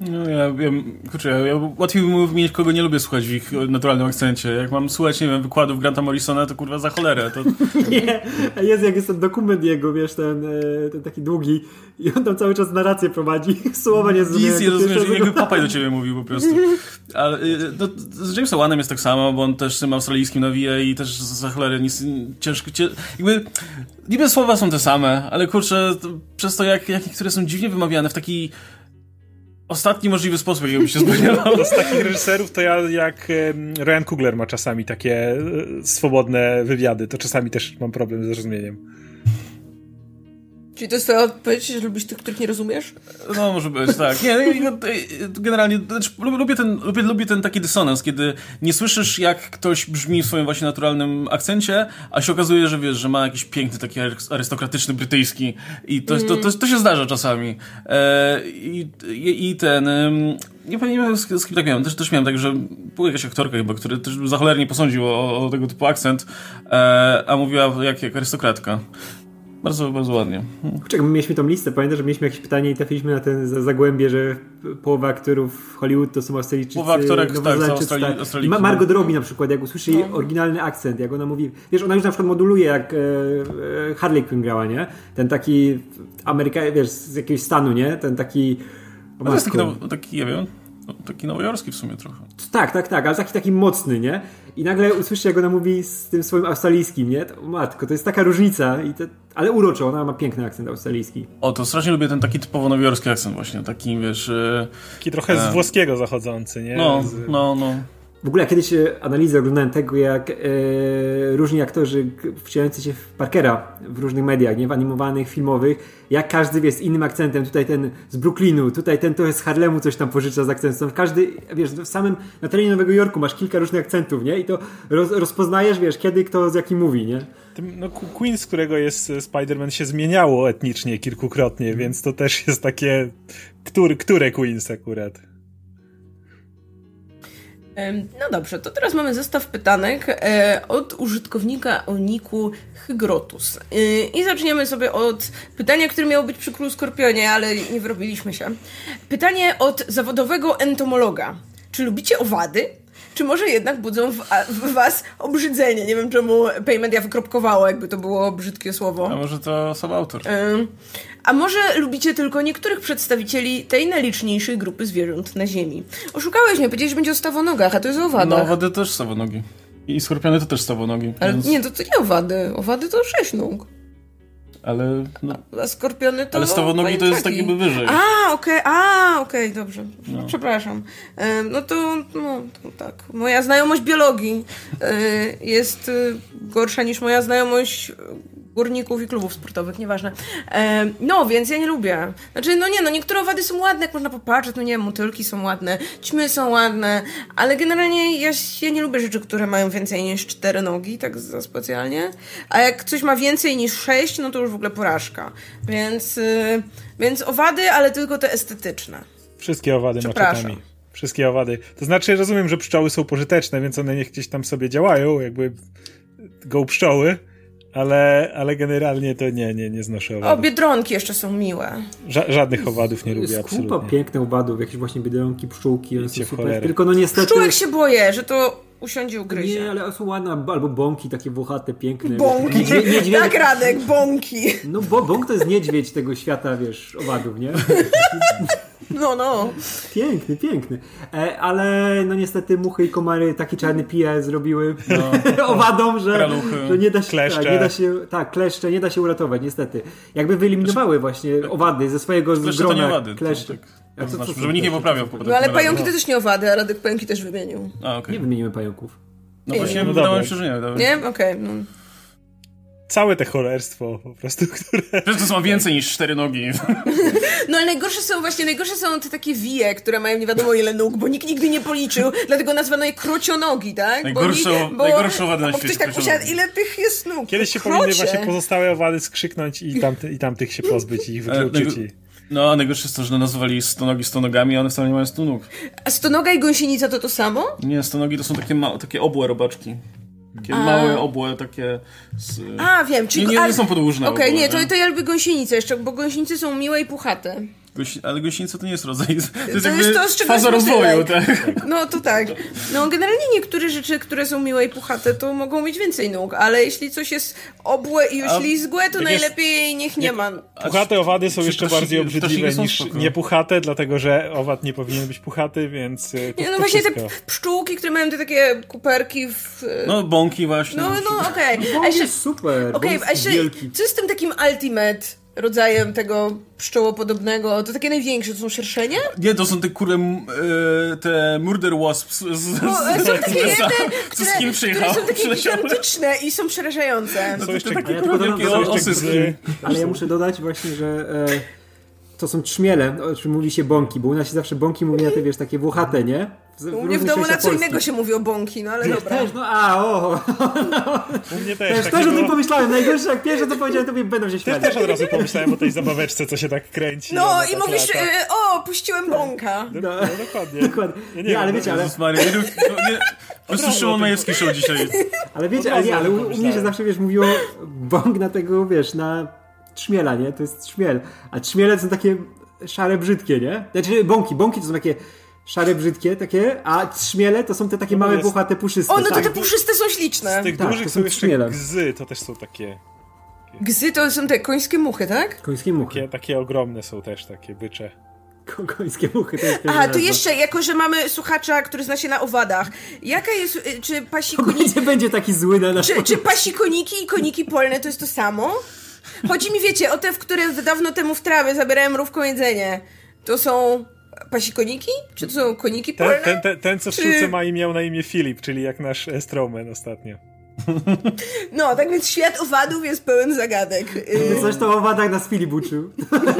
No ja łatwiej by mi wymienić, kogo nie lubię słuchać w ich naturalnym akcencie. Jak mam słuchać, nie wiem, wykładów Granta Morrisona, to kurwa za cholerę. To... Nie, jak jest ten dokument jego, wiesz, ten taki długi i on tam cały czas narrację prowadzi. Słowa nie zrozumie. Nic nie rozumiesz, jakby papaj do ciebie mówił po prostu. Ale z Jamesem Wanem jest tak samo, bo on też tym australijskim nawija i też za cholerę nic ciężko... Jakby niby słowa są te same, ale kurczę, przez to jak niektóre są dziwnie wymawiane w taki ostatni możliwy sposób, jakiego mi się spodziewał. Z takich reżyserów to ja jak Ryan Coogler ma czasami takie swobodne wywiady, to czasami też mam problem z zrozumieniem. Czyli to jest twoja odpowiedź, że lubisz tych, których nie rozumiesz? No, może być, tak. Nie, generalnie lubię ten taki dysonans, kiedy nie słyszysz, jak ktoś brzmi w swoim właśnie naturalnym akcencie, a się okazuje, że wiesz, że ma jakiś piękny, taki arystokratyczny, brytyjski i to się zdarza czasami. I ten... Nie pamiętam, z kim tak miałem. Też miałem tak, że była jakaś aktorka chyba, która też za cholernie posądził o tego typu akcent, a mówiła jak arystokratka. Bardzo, bardzo ładnie. Czekaj, my mieliśmy tą listę, pamiętam, że mieliśmy jakieś pytanie i trafiliśmy na ten zagłębie, że połowa aktorów Hollywood to są Australijczycy. Połowa aktorek, tak, Australijczycy. Margot Robbie na przykład, jak usłyszy oryginalny akcent, jak ona mówi, wiesz, ona już na przykład moduluje, jak Harley Quinn grała, nie? Ten taki Amerykanin, wiesz, z jakiegoś stanu, nie? Ten taki... To jest taki, ja wiem, taki nowojorski w sumie trochę. Tak, ale taki mocny, nie? I nagle usłyszy, jak ona mówi z tym swoim australijskim, nie? To, matko, to jest taka różnica, ale uroczo, ona ma piękny akcent australijski. O, to strasznie lubię ten taki typowo nowojorski akcent właśnie, taki, wiesz... Taki trochę z włoskiego zachodzący, nie? No. W ogóle ja kiedyś analizę oglądałem tego, jak różni aktorzy wcielający się w Parkera w różnych mediach, nie? W animowanych, filmowych, jak każdy wie z innym akcentem, tutaj ten z Brooklynu, tutaj ten trochę z Harlemu coś tam pożycza z akcentem. Każdy, wiesz, na terenie Nowego Jorku masz kilka różnych akcentów, nie? I to rozpoznajesz, wiesz, kiedy kto z jakim mówi, nie? No, Queen, z którego jest Spider-Man, się zmieniało etnicznie kilkukrotnie, więc to też jest takie... Które Queens akurat? No dobrze, to teraz mamy zestaw pytanek od użytkownika o niku Hygrotus. I zaczniemy sobie od pytania, które miało być przy Królu Skorpionie, ale nie wyrobiliśmy się. Pytanie od zawodowego entomologa. Czy lubicie owady? Czy może jednak budzą w was obrzydzenie? Nie wiem, czemu Paymedia wykropkowało, jakby to było brzydkie słowo. A może to sam autor? A może lubicie tylko niektórych przedstawicieli tej najliczniejszej grupy zwierząt na Ziemi? Oszukałeś mnie, powiedziałeś, że będzie o stawonogach, a to jest o owadach. No, owady też stawonogi. I skorpiony to też stawonogi. Ale więc... nie, to nie owady. Owady to 6 nóg. Ale... No. A skorpiony to... Ale stawonogi to jest tak jakby wyżej. Okej, dobrze. No. Przepraszam. No to tak. Moja znajomość biologii jest gorsza niż moja znajomość górników i klubów sportowych, nieważne. No, więc ja nie lubię. Znaczy, niektóre owady są ładne, jak można popatrzeć, motylki są ładne, ćmy są ładne, ale generalnie ja nie lubię rzeczy, które mają więcej niż 4 nogi, tak za specjalnie. A jak coś ma więcej niż 6, no to już w ogóle porażka. Więc owady, ale tylko te estetyczne. Wszystkie owady maczetami. Wszystkie owady. To znaczy, rozumiem, że pszczoły są pożyteczne, więc one niech gdzieś tam sobie działają, jakby go pszczoły. Ale generalnie to nie znoszę owadów. O, biedronki jeszcze są miłe. Żadnych owadów nie lubię, absolutnie. Skupa piękne owadów, jakieś właśnie biedronki, pszczółki, one są super. Tylko niestety... Pszczółek się boję, że to usiądzie ugryzie. Nie, ale są ładne, albo bąki takie włochate, piękne. Bąki, niedźwiedzie... tak Radek, bąki. No bąk to jest niedźwiedź tego świata, wiesz, owadów, nie? No. Piękny. Ale no niestety muchy i komary taki czarny PR zrobiły owadom, że nie da się... Kleszcze. Kleszcze, nie da się uratować, niestety. Jakby wyeliminowały właśnie owady ze swojego kleszcze grona. To nie owady. Kleszcze. Żeby nikt nie poprawiał. No ale pająki to też nie owady, a Radek pająki też wymienił. Nie wymienimy pająków. No właśnie, wydawało mi się, że nie. Nie? Okej. Całe te cholerstwo po prostu, które... Przecież to są więcej niż 4 nogi. No ale najgorsze są te takie wije, które mają nie wiadomo ile nóg, bo nikt nigdy nie policzył, dlatego nazwano je krocionogi, tak? Najgorsze owady na świecie. Ktoś tak usiadł, ile tych jest nóg? Kiedyś się powinny właśnie pozostałe owady skrzyknąć i tamtych się pozbyć i ich wykluczyć. No, a najgorsze jest to, że nazwali stonogi stonogami, a one wcale nie mają 100 nóg. A stonoga i gąsienica to samo? Nie, stonogi to są takie obłe robaczki. Takie małe obłe, takie... Wiem. Nie są podłużne. Okej, to ja lubię gąsienice jeszcze, bo gąsienice są miłe i puchate. Ale gościńca to nie jest rodzaj. To jest to, faza rozwoju, tak? No to tak. No generalnie niektóre rzeczy, które są miłe i puchate, to mogą mieć więcej nóg, ale jeśli coś jest obłe i oślizgłe, to najlepiej niech nie ma. Puchate owady są jeszcze bardziej obrzydliwe niż niepuchate, dlatego że owad nie powinien być puchaty, więc... No właśnie wszystko. Te pszczółki, które mają te takie kuperki No bąki właśnie. No okej. Bąk jest super. Okej, a jeszcze co z tym takim ultimate rodzajem tego pszczołopodobnego? To takie największe, to są szerszenie? Nie, to są te te murder wasps są takie jedne, co z Chin przyjechał. Które są takie gigantyczne i są przerażające. No to jeszcze wielkie osy z Chin. Ale ja muszę dodać właśnie, że to są trzmiele, o czym mówi się bąki, bo u nas się zawsze bąki mówi na te, wiesz, takie włochate, nie? U mnie w domu na co innego się mówi o bąki, no ale dobra. Też, U mnie też. Też o tym pomyślałem. Najgorsze, jak pierwsze to powiedziałem, to będą się śmiać. Też od razu pomyślałem o tej zabaweczce, co się tak kręci. No i tak mówisz, puściłem bąka. No dokładnie. Nie, ale wiecie, ale... Po prostu Szymon Majewski show dzisiaj. Ale wiecie, ale u mnie się zawsze, wiesz, mówiło bąk na tego, wiesz, na trzmiela, nie? To jest trzmiel. A trzmiele to są takie szare, brzydkie, nie? Znaczy bąki to są takie szare, brzydkie takie, a trzmiele to są te takie małe, włochate, puszyste. No to te puszyste są śliczne. Z tych dużych są jeszcze gzy, to też są takie... Gzy to są te końskie muchy, tak? Końskie muchy. Takie ogromne są też, takie bycze. Końskie muchy to jest... Aha, to jeszcze, jako że mamy słuchacza, który zna się na owadach, jaka jest, czy pasikoniki... będzie taki zły na nasz... Czy pasikoniki i koniki polne to jest to samo? Chodzi mi, wiecie, o te, w które dawno temu w trawie zabierałem mrówką jedzenie. To są pasikoniki? Czy to są koniki polne? Ten co w sztuce miał na imię Filip, czyli jak nasz Strowman ostatnio. No, tak więc świat owadów jest pełen zagadek. Zresztą o owadach nas Filip uczył.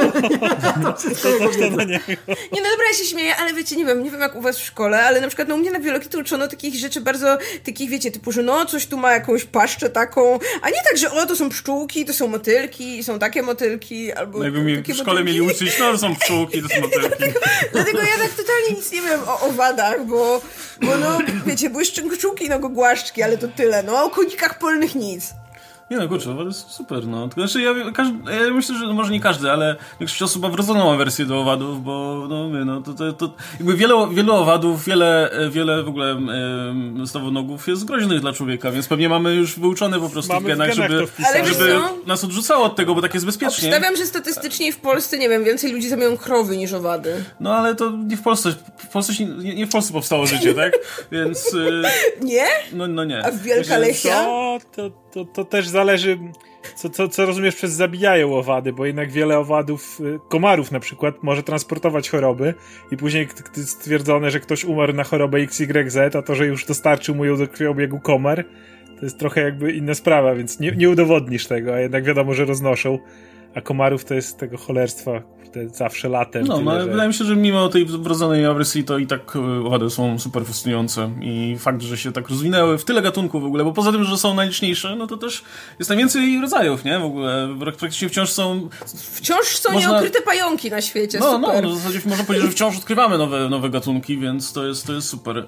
Nie, no dobra, ja się śmieję, ale wiecie, nie wiem jak u was w szkole, ale na przykład u mnie na biologii to uczono takich rzeczy bardzo, takich wiecie, typu, że coś tu ma jakąś paszczę taką, a nie tak, że to są pszczółki, to są motylki, są takie motylki, albo no jakby mnie w szkole mieli uczyć, to są pszczółki, to są motylki. Dlatego ja tak totalnie nic nie wiem o owadach, bo wiecie, były szczękczuki, głaszczki, ale to tyle, o konikach polnych nic. Nie no, kurczę, owady jest super, no. To znaczy, ja myślę, że może nie każdy, ale większość osób ma wrodzoną awersję do owadów, bo to jakby wiele owadów, wiele w ogóle stawonogów jest groźnych dla człowieka, więc pewnie mamy już wyuczone po prostu w genach, żeby nas odrzucało od tego, bo tak jest bezpiecznie. Obstawiam, że statystycznie w Polsce, nie wiem, więcej ludzi zamają krowy niż owady. No ale to nie w Polsce, nie w Polsce powstało życie, tak? Więc... Nie? No nie. A w Wielka Lechia? To też zależy, co rozumiesz przez zabijają owady, bo jednak wiele owadów, komarów na przykład, może transportować choroby i później stwierdzone, że ktoś umarł na chorobę XYZ, a to, że już dostarczył mu ją do krwiobiegu komar, to jest trochę jakby inna sprawa, więc nie udowodnisz tego, a jednak wiadomo, że roznoszą, a komarów to jest tego cholerstwa zawsze latem. No, ale wydaje mi się, że mimo tej wrodzonej awersji to i tak owady są super fascynujące i fakt, że się tak rozwinęły w tyle gatunków w ogóle, bo poza tym, że są najliczniejsze, no to też jest najwięcej rodzajów, nie? W ogóle praktycznie wciąż są nieokryte pająki na świecie, super. No, w zasadzie można powiedzieć, że wciąż odkrywamy nowe gatunki, więc to jest super.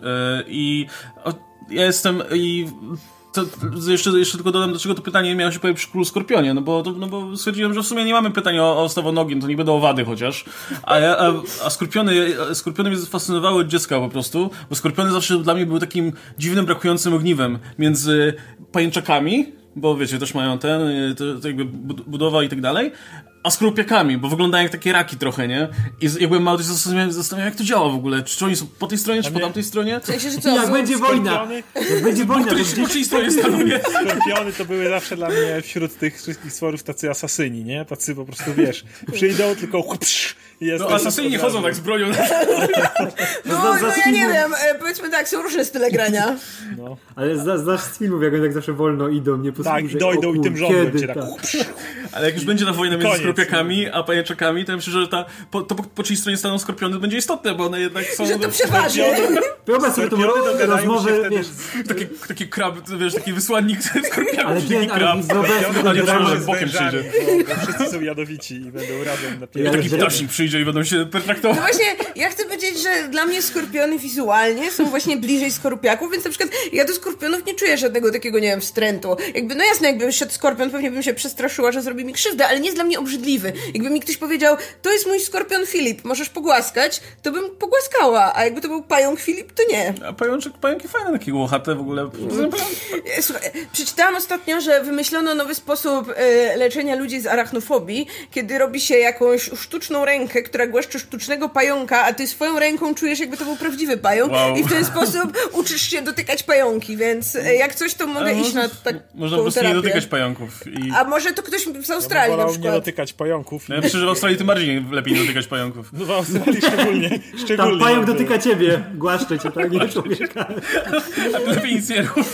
Ja jestem to jeszcze tylko dodam, dlaczego to pytanie miało się pojawić przy Królu Skorpionie, no bo stwierdziłem, że w sumie nie mamy pytań o stawonogim, to nie będą owady chociaż, a skorpiony mnie fascynowały od dziecka po prostu, bo skorpiony zawsze dla mnie były takim dziwnym, brakującym ogniwem między pajęczakami, bo wiecie, też mają to jakby budowa i tak dalej, a skorupiakami, bo wyglądają jak takie raki trochę, nie? I jak byłem mały, to się zastanawiałem, jak to działa w ogóle. Czy oni są po tej stronie, czy po tamtej stronie? W sensie, że co? Jak będzie wojna, po czyjej stronie staną, nie? Skorpiony to były zawsze dla mnie wśród tych wszystkich stworów tacy asasyni, nie? Tacy po prostu, wiesz, przyjdą tylko asasyni nie chodzą tak z bronią. Ja nie wiem, powiedzmy tak, są różne style grania. No. Ale znasz z filmów, jak oni tak zawsze wolno idą, nie po tak, dojdą i tym rządem cię tak. Ale jak już będzie na wojnę między skorpiakami a pajęczakami, to ja myślę, że po czyjej stronie staną skorpiony będzie istotne, bo one jednak są... Że to przeważy. Wyobraź sobie tą rozmowę, wiesz... Taki krab, wiesz, taki wysłannik skorpiaków, ale taki krab. Ale nie bokiem przyjdzie. Wszyscy są jadowici i będą razem na taki ptasznik przyjdzie i będą się pertraktować. No właśnie, ja chcę powiedzieć, że dla mnie skorpiony wizualnie są właśnie bliżej skorupiaków, więc na przykład ja do skorpionów nie czuję żadnego takiego, nie wiem, wstrętu. Jakby, no jasne, jakby szedł skorpion, pewnie bym się przestraszyła, że zrobi zrobi mi krzywdę, ale nie jest dla mnie obrzydliwy. Jakby mi ktoś powiedział, to jest mój skorpion Filip, możesz pogłaskać, to bym pogłaskała, a jakby to był pająk Filip, to nie. A pająki fajne, takie łochatę w ogóle. Słuchaj, przeczytałam ostatnio, że wymyślono nowy sposób leczenia ludzi z arachnofobii, kiedy robi się jakąś sztuczną rękę, która głaszcze sztucznego pająka, a ty swoją ręką czujesz, jakby to był prawdziwy pająk i w ten sposób uczysz się dotykać pająki, więc jak coś, to mogę iść na taką można po prostu terapię. nie dotykać pająków. A może to ktoś z Australii na przykład. nie dotykać pająków. No ja myślę, że w Australii tym bardziej lepiej dotykać pająków. No w Australii szczególnie. Tam pająk dotyka ciebie, głaszcze cię, tak? Nie człowieka. A ty lepiej nic nie rób.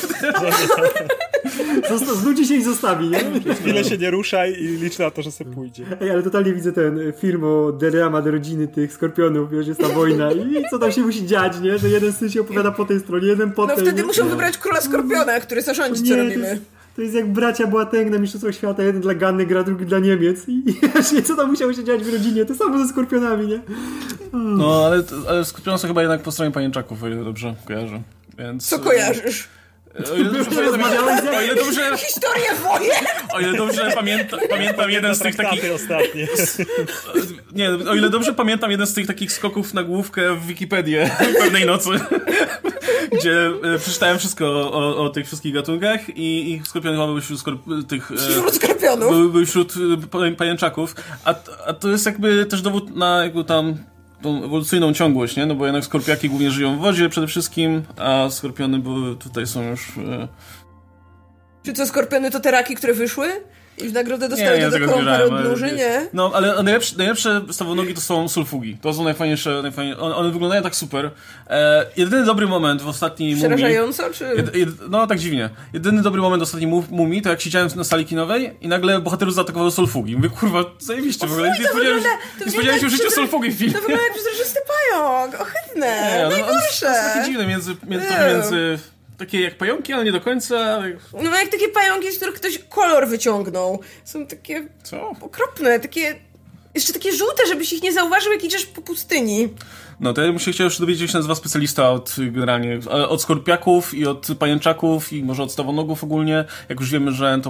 Znudzi się i zostawi, nie? Chwilę się nie ruszaj i licz na to, że sobie pójdzie. Ej, ale totalnie widzę ten film o drama do rodziny tych skorpionów, wiesz, jest ta wojna i co tam się musi dziać, nie? Że jeden syn się opowiada po tej stronie, jeden po tej. No wtedy nie? muszą wybrać króla skorpiona, który zarządzi, co robimy. To jest jak bracia Boateng na Mistrzostwach Świata, jeden dla Ganny gra, drugi dla Niemiec i właśnie co tam musiało się dziać w rodzinie, to samo ze skorpionami, nie? No, ale skorpiony są chyba jednak po stronie pajęczaków, o ile dobrze kojarzę. Więc, Co kojarzysz? O ile dobrze Historię wojen! O ile dobrze pamiętam jeden z tych takich... ostatnie. Nie, o ile dobrze pamiętam jeden z tych takich skoków na główkę w Wikipedię pewnej nocy, gdzie przeczytałem wszystko o tych wszystkich gatunkach i skorpiony chyba były wśród wśród skorpionów. Były wśród pajęczaków, a to jest jakby też dowód na jakby tam tą ewolucyjną ciągłość, nie? No bo jednak skorpiaki głównie żyją w wodzie przede wszystkim, a skorpiony tutaj są już... Czy co, skorpiony to te raki, które wyszły? I w nagrodę dostały dodatkową parę odnóży, nie? No, ale najlepsze stawonogi to są sulfugi. To są najfajniejsze. One wyglądają tak super. Jedyny dobry moment w ostatniej Mumii... Przerażająco, czy...? No, tak dziwnie. Jedyny dobry moment w ostatniej Mumii to jak siedziałem na sali kinowej i nagle bohaterów zaatakowały sulfugi. Mówię, kurwa, zajebiście w ogóle. Nie spodziewałem się w życiu sulfugi w filmie. To wygląda jak przezroczysty pająk. Ohydne. Najgorsze. To jest takie dziwne między takie jak pająki, ale nie do końca. No jak takie pająki, z których ktoś kolor wyciągnął. Są takie... Co? Okropne, takie... Jeszcze takie żółte, żebyś ich nie zauważył, jak idziesz po pustyni. No to ja bym się chciał jeszcze dowiedzieć, jak się nazywa specjalista od skorpiaków i od pajęczaków i może od stawonogów ogólnie. Jak już wiemy, że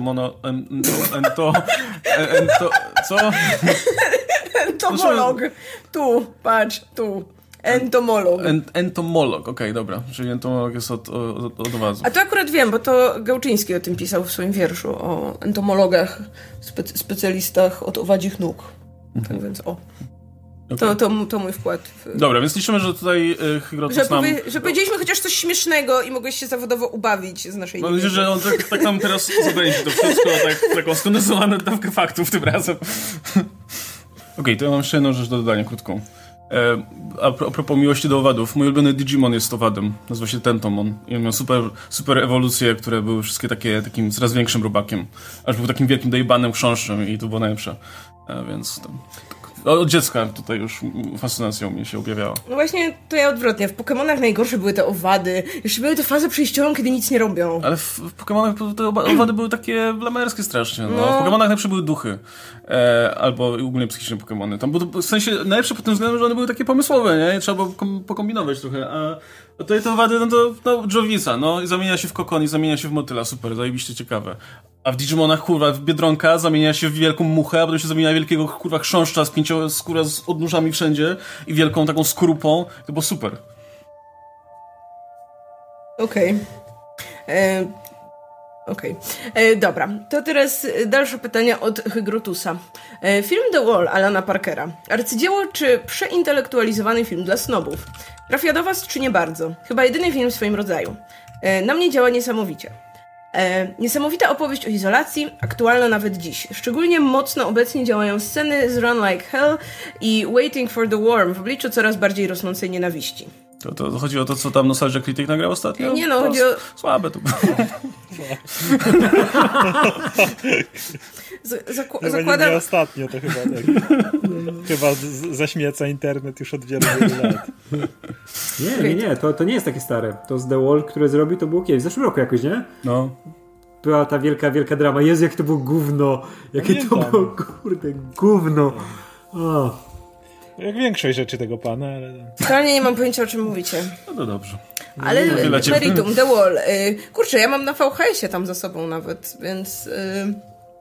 co? Entomolog. Tu, patrz, tu. Entomolog. Entomolog, okej, dobra. Czyli entomolog jest od owazu. A to akurat wiem, bo to Gałczyński o tym pisał w swoim wierszu, o entomologach, specjalistach od owadzich nóg. Tak więc Okay. To mój wkład. Dobra, więc liczymy, że tutaj Hygrotos że powiedzieliśmy chociaż coś śmiesznego i mogłeś się zawodowo ubawić z naszej Mam nadzieję, że on tak nam teraz zabędzie to wszystko, taką skondensowaną dawkę faktów tym razem. Okej, to ja mam jeszcze jedną rzecz do dodania, krótką. A propos miłości do owadów, mój ulubiony Digimon jest owadem. Nazywa się Tentomon. I on miał super ewolucje, które były wszystkie takim coraz większym robakiem. Aż był takim wielkim dojebanym chrząszczem i to było najlepsze. Więc od dziecka tutaj już fascynacja u mnie się objawiała. No właśnie, to ja odwrotnie. W Pokemonach najgorsze były te owady. Jeszcze były te fazy przejściową, kiedy nic nie robią. Ale w Pokemonach te owady były takie blamerskie strasznie. No. W Pokemonach najlepsze były duchy. Albo ogólnie psychiczne Pokemony. Tam było w sensie najlepsze pod tym względem, że one były takie pomysłowe, nie? Trzeba było pokombinować trochę. A tutaj te owady, dżowica, i zamienia się w kokon i zamienia się w motyla. Super, zajebiście ciekawe. A w Digimonach, kurwa, w Biedronka zamienia się w wielką muchę, a potem się zamienia w wielkiego, kurwa, chrząszcza z skóra z odnóżami wszędzie i wielką taką skorupą. To było super. Okej. Dobra, to teraz dalsze pytania od Hygrotusa. Film The Wall Alana Parkera. Arcydzieło czy przeintelektualizowany film dla snobów? Trafia do was czy nie bardzo? Chyba jedyny film w swoim rodzaju. Na mnie działa niesamowicie. Niesamowita opowieść o izolacji, aktualna nawet dziś. Szczególnie mocno obecnie działają sceny z Run Like Hell i Waiting for the Worm w obliczu coraz bardziej rosnącej nienawiści. To chodzi o to, co tam Nostalgia Critic nagrał ostatnio? Nie, chodzi o... Słabe to było. Zakładam... Nie ostatnio to chyba tak. Chyba zaśmieca internet już od wielu lat. Nie, to nie jest takie stare. To z The Wall, które zrobił, to było kiedyś. W zeszłym roku jakoś, nie? No. Była ta wielka drama. Jezu, jak to było gówno. Jakie to było, kurde, gówno. Jak większość rzeczy tego pana, ale... Totalnie nie mam pojęcia, o czym mówicie. No to dobrze. Ale meritum, The Wall. Kurczę, ja mam na VHS-ie tam za sobą nawet, więc...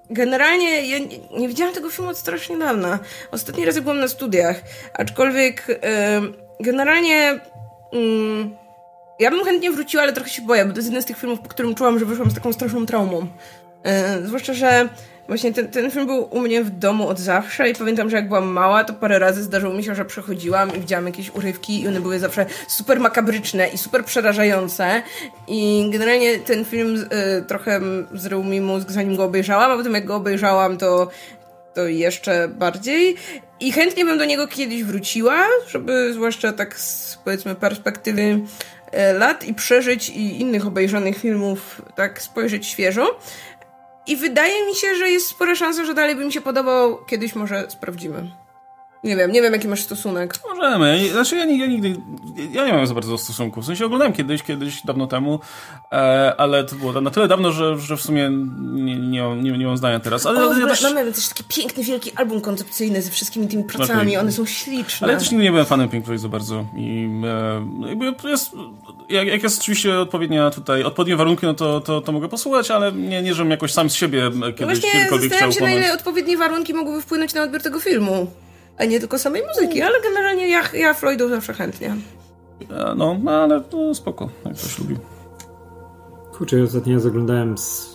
generalnie ja nie widziałam tego filmu od strasznie dawna. Ostatni raz jak byłam na studiach, aczkolwiek generalnie ja bym chętnie wróciła, ale trochę się boję, bo to jest jeden z tych filmów, po którym czułam, że wyszłam z taką straszną traumą. Zwłaszcza, że właśnie ten film był u mnie w domu od zawsze i pamiętam, że jak byłam mała, to parę razy zdarzyło mi się, że przechodziłam i widziałam jakieś urywki i one były zawsze super makabryczne i super przerażające i generalnie ten film trochę zrył mi mózg, zanim go obejrzałam, a potem jak go obejrzałam, to jeszcze bardziej i chętnie bym do niego kiedyś wróciła, żeby zwłaszcza tak z, powiedzmy, perspektywy lat i przeżyć i innych obejrzanych filmów tak spojrzeć świeżo. I wydaje mi się, że jest spora szansa, że dalej by mi się podobał. Kiedyś może sprawdzimy. Nie wiem jaki masz stosunek. Możemy. Znaczy ja nigdy nie mam za bardzo stosunku. W sensie oglądałem kiedyś dawno temu, ale to było na tyle dawno, że w sumie nie mam zdania teraz. Ale mamy też taki piękny, wielki album koncepcyjny ze wszystkimi tymi pracami. Okay. One są śliczne. Ale ja też nigdy nie byłem fanem Pink Floyd za bardzo. I jakby to jest... Jak jest oczywiście odpowiednie warunki, no to mogę posłuchać, ale nie żebym jakoś sam z siebie kiedykolwiek chciał pomóc. Właśnie zastanawiam się, na ile odpowiednie warunki mogłyby wpłynąć na odbiór tego filmu. A nie tylko samej muzyki, ale generalnie ja Floydów zawsze chętnie. No, ale to spoko, jak ktoś lubi. Kurczę, ostatnio raz oglądałem z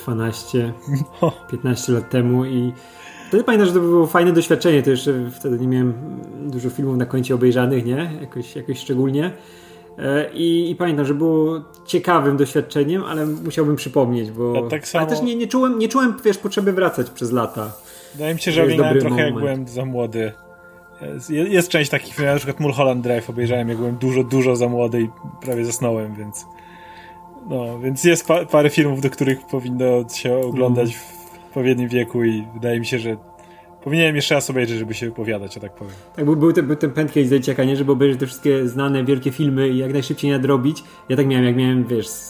12-15 lat temu i wtedy pamiętam, że to było fajne doświadczenie, to jeszcze wtedy nie miałem dużo filmów na koncie obejrzanych, nie? Jakoś szczególnie. I pamiętam, że było ciekawym doświadczeniem, ale musiałbym przypomnieć, bo ja tak samo... ale też nie czułem, potrzeby wracać przez lata. Wydaje mi się, że oglądałem trochę jak byłem za młody. Jest część takich filmów, na przykład Mulholland Drive obejrzałem, jak byłem dużo za młody i prawie zasnąłem, więc jest parę filmów, do których powinno się oglądać w odpowiednim wieku i wydaje mi się, że powinienem jeszcze raz obejrzeć, żeby się wypowiadać, tak powiem. Tak, był ten pęd kiedyś Zajciaka, nie? Żeby obejrzeć te wszystkie znane, wielkie filmy i jak najszybciej nadrobić. Ja tak miałem, jak miałem,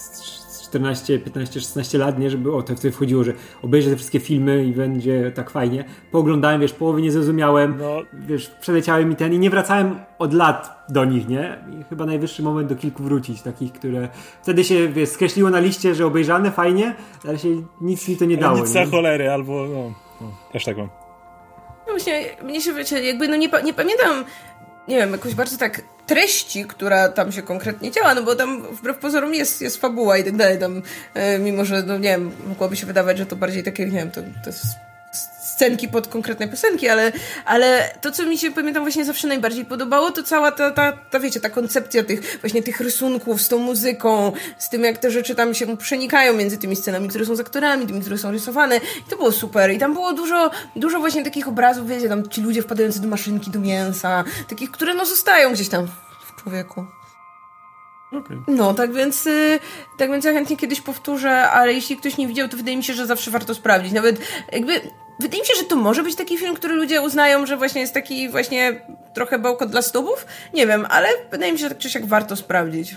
14, 15, 16 lat, nie? Żeby to wtedy wchodziło, że obejrzę te wszystkie filmy i będzie tak fajnie. Pooglądałem, połowy nie zrozumiałem, przeleciałem mi i nie wracałem od lat do nich, nie? I chyba najwyższy moment do kilku wrócić, takich, które wtedy się, skreśliło na liście, że obejrzane, fajnie, ale nic mi to nie dało. Nic za cholery, albo też tak mam. No właśnie, mnie się nie pamiętam, nie wiem, jakoś bardzo tak treści, która tam się konkretnie działa, no bo tam wbrew pozorom jest fabuła i tak dalej, tam mimo, że nie wiem, mogłoby się wydawać, że to bardziej takie, nie wiem, to jest scenki pod konkretne piosenki, ale to, co mi się, pamiętam, właśnie zawsze najbardziej podobało, to cała ta koncepcja tych rysunków z tą muzyką, z tym, jak te rzeczy tam się przenikają między tymi scenami, które są z aktorami, tymi, które są rysowane. I to było super. I tam było dużo właśnie takich obrazów, tam ci ludzie wpadający do maszynki, do mięsa, takich, które zostają gdzieś tam w człowieku. Okay. No, tak więc ja chętnie kiedyś powtórzę, ale jeśli ktoś nie widział, to wydaje mi się, że zawsze warto sprawdzić. Nawet wydaje mi się, że to może być taki film, który ludzie uznają, że właśnie jest taki właśnie trochę bełkot dla stópów. Nie wiem, ale wydaje mi się, że tak czy siak warto sprawdzić.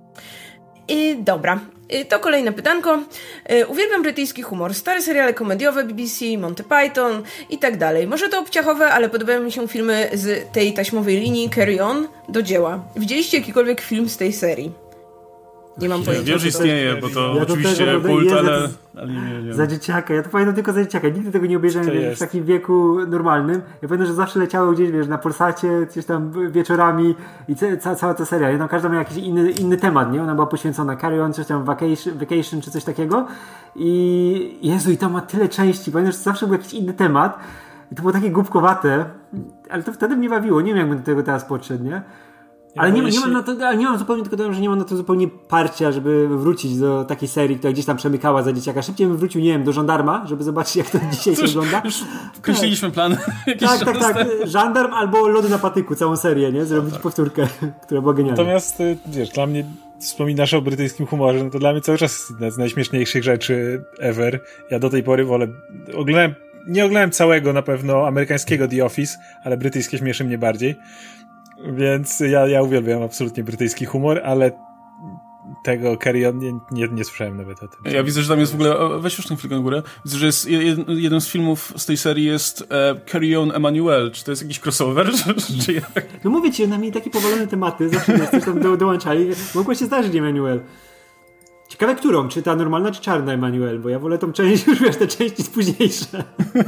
Dobra, to kolejne pytanko. Uwielbiam brytyjski humor, stare seriale komediowe, BBC, Monty Python i tak dalej. Może to obciachowe, ale podobają mi się filmy z tej taśmowej linii Carry On do dzieła. Widzieliście jakikolwiek film z tej serii? Nie mam pojęcia. Wiem, że istnieje, bo to oczywiście kult, ale nie. Za dzieciaka, ja to pamiętam tylko za dzieciaka. Nigdy tego nie obejrzałem w takim wieku normalnym. Ja pamiętam, że zawsze leciało gdzieś, na Polsacie, gdzieś tam wieczorami i cała ta seria. Tam każda miała jakiś inny temat, nie? Ona była poświęcona Carry On, coś tam Vacation czy coś takiego. I Jezu, i to ma tyle części. Pamiętam, że zawsze był jakiś inny temat. I to było takie głupkowate, ale to wtedy mnie bawiło. Nie wiem, jakbym do tego teraz podszedł, nie? Ale nie mam zupełnie, tylko dodam, że nie mam na to zupełnie parcia, żeby wrócić do takiej serii, która gdzieś tam przemykała za dzieciaka. Szybciej bym wrócił, nie wiem, do Żandarma, żeby zobaczyć, jak to dzisiaj się ogląda. Już wkreśliliśmy plan. Tak. Żandarm albo Lody na patyku, całą serię, nie? Zrobić powtórkę, która była genialna. Natomiast, dla mnie, wspominasz o brytyjskim humorze, no to dla mnie cały czas jest jedna z najśmieszniejszych rzeczy ever. Ja do tej pory wolę... Nie oglądałem całego na pewno amerykańskiego The Office, ale brytyjskie śmieszy mnie bardziej. Więc ja uwielbiam absolutnie brytyjski humor, ale tego Carry On nie słyszałem nawet o tym. Ja widzę, że tam jest w ogóle... Weź już ten chwilkę na górę. Widzę, że jest jeden z filmów z tej serii jest Carry On Emmanuel. Czy to jest jakiś crossover? Czy jak? No mówię ci, na mnie takie powolone tematy zawsze coś tam dołączali. Mogło się zdarzyć Emmanuel. Ciekawe którą? Czy ta normalna, czy czarna Emanuel? Bo ja wolę tą część, już wiesz, te części późniejsze.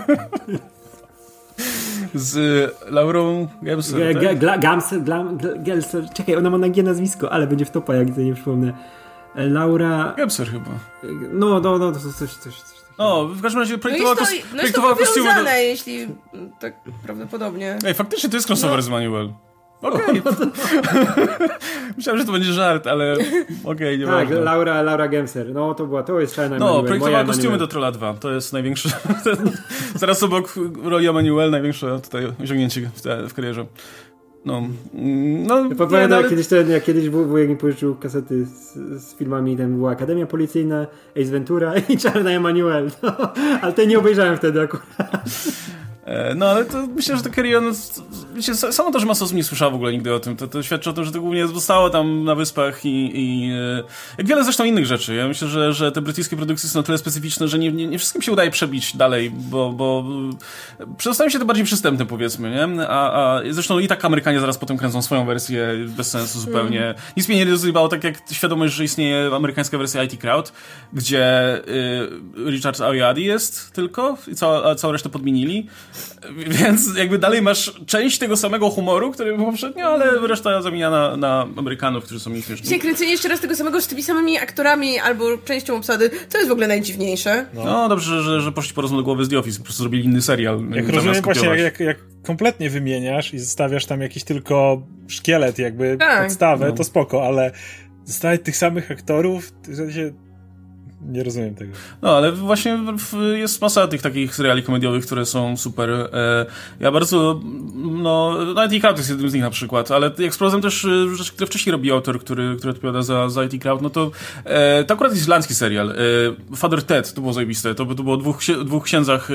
Z Laurą Gemser, Gelser. Czekaj, ona ma na G nazwisko, ale będzie w topa, jak sobie nie przypomnę. Laura... Gemser chyba. No, to coś. No, w każdym razie projektowała projektowała kostiumy. Jeśli tak prawdopodobnie. Ej, faktycznie to jest crossover z Manuel. Okej. Myślałem, że to będzie żart, ale okej, nie tak, ważne. Laura Gemser. No, to jest czarna Emanuel. No, projektowała kostiumy do Trolla 2. To jest największy... Zaraz obok roli Emanuel największe tutaj osiągnięcie w karierze. Pamiętam, jak kiedyś wujek mi pożyczył kasety z filmami, tam była Akademia Policyjna, Ace Ventura i Czarna Emanuel. Ale tej nie obejrzałem wtedy akurat. No, ale to myślę, że to Carry On, wiecie, samo to, że masa osób nie słyszała w ogóle nigdy o tym, to świadczy o tym, że to głównie zostało tam na wyspach i jak wiele zresztą innych rzeczy. Ja myślę, że te brytyjskie produkcje są na tyle specyficzne, że nie wszystkim się udaje przebić dalej, bo przedostają się to bardziej przystępne, powiedzmy, nie? A zresztą i tak Amerykanie zaraz potem kręcą swoją wersję bez sensu zupełnie. Nic mnie nie rozrywało, tak jak świadomość, że istnieje amerykańska wersja IT Crowd, gdzie Richard Ayoade jest tylko i całą resztę podmienili. Więc jakby dalej masz część tego samego humoru, który był poprzednio, ale reszta zamienia na Amerykanów, którzy są nieśmieszni. Dzisiaj kręcenie jeszcze raz tego samego z tymi samymi aktorami albo częścią obsady, to jest w ogóle najdziwniejsze. No dobrze, że poszli po rozum do głowy z The Office, po prostu zrobili inny serial. Jak rozumiem właśnie, jak kompletnie wymieniasz i zostawiasz tam jakiś tylko szkielet, jakby podstawę, to spoko, ale zostawiać tych samych aktorów, w sensie... Nie rozumiem tego. No, ale właśnie jest masa tych takich seriali komediowych, które są super. Ja bardzo... IT Crowd jest jednym z nich na przykład, ale jak sprawdzam też rzeczy, które wcześniej robi autor, który odpowiada za IT Crowd, no to akurat jest irlandzki serial. Father Ted, to było zajebiste. To było dwóch księdzach...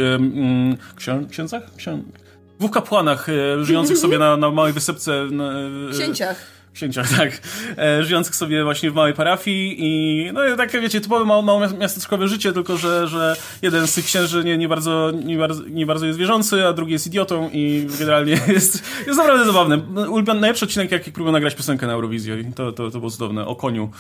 Dwóch kapłanach żyjących sobie na małej wysepce... Księciach, tak. Żyjących sobie właśnie w małej parafii i no takie, wiecie, typowe mało miasteczkowe życie, tylko że jeden z tych księży nie bardzo jest wierzący, a drugi jest idiotą i generalnie jest naprawdę zabawne. Najlepszy odcinek, jaki próbują nagrać piosenkę na Eurowizję i to było cudowne, o koniu.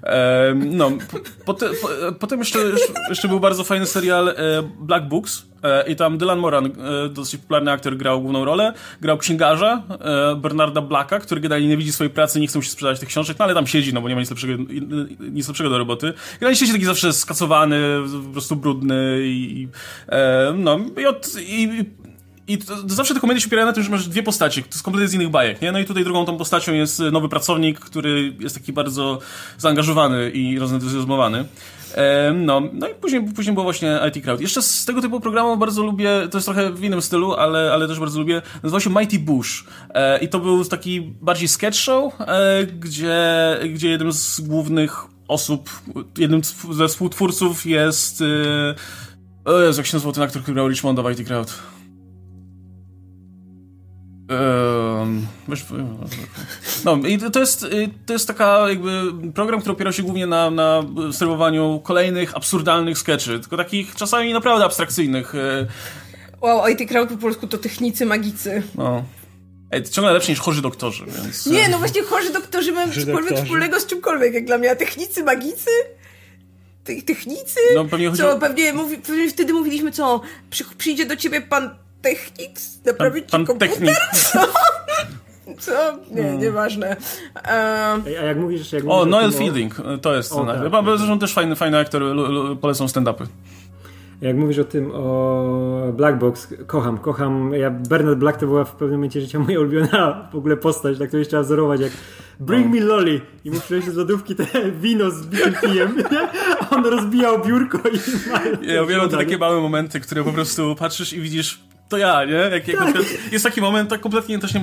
Potem jeszcze był bardzo fajny serial Black Books i tam Dylan Moran, dosyć popularny aktor, grał główną rolę. Grał księgarza Bernarda Blacka, który generalnie nie widzi swojej pracy, nie chce mu się sprzedać tych książek, no ale tam siedzi, no bo nie ma nic lepszego do roboty. Generalnie siedzi taki zawsze skacowany, po prostu brudny I to zawsze te komedie się opierają na tym, że masz dwie postacie, to jest kompletnie z innych bajek, nie? No i tutaj drugą tą postacią jest nowy pracownik, który jest taki bardzo zaangażowany i rozentuzjazmowany. No i później było właśnie IT Crowd. Jeszcze z tego typu programu bardzo lubię, to jest trochę w innym stylu, ale też bardzo lubię, nazywał się Mighty Boosh. I to był taki bardziej sketch show, gdzie jednym z głównych osób, jednym ze współtwórców jest... jak się nazywał ten aktor, który grał Richmonda w IT Crowd? No i to jest taka jakby program, który opierał się głównie na serwowaniu kolejnych absurdalnych skeczy, tylko takich czasami naprawdę abstrakcyjnych. Wow, IT Crowd po polsku to technicy magicy. No. Ej, to ciągle lepsze niż chorzy doktorzy, więc... Nie, no właśnie chorzy doktorzy mają cokolwiek wspólnego z czymkolwiek, jak dla mnie, a technicy magicy? Technicy? No pewnie pewnie wtedy mówiliśmy, co? Przyjdzie do ciebie pan technik naprawić ci komputer? Technik. Co? Nie, nieważne. A jak mówisz... Noel Fielding, to jest scena. Tak. Zresztą też fajny aktor, polecam stand-upy. Jak mówisz o Black Box, kocham. Bernard Black to była w pewnym momencie życia moja ulubiona w ogóle postać, na której trzeba wzorować, jak bring me lolly i mu przynieść z lodówki te wino z bitym pijem. On rozbijał biurko i... Ja uwielbiam te takie małe momenty, które po prostu patrzysz i widzisz, to ja, nie? Jak na przykład jest taki moment, tak kompletnie też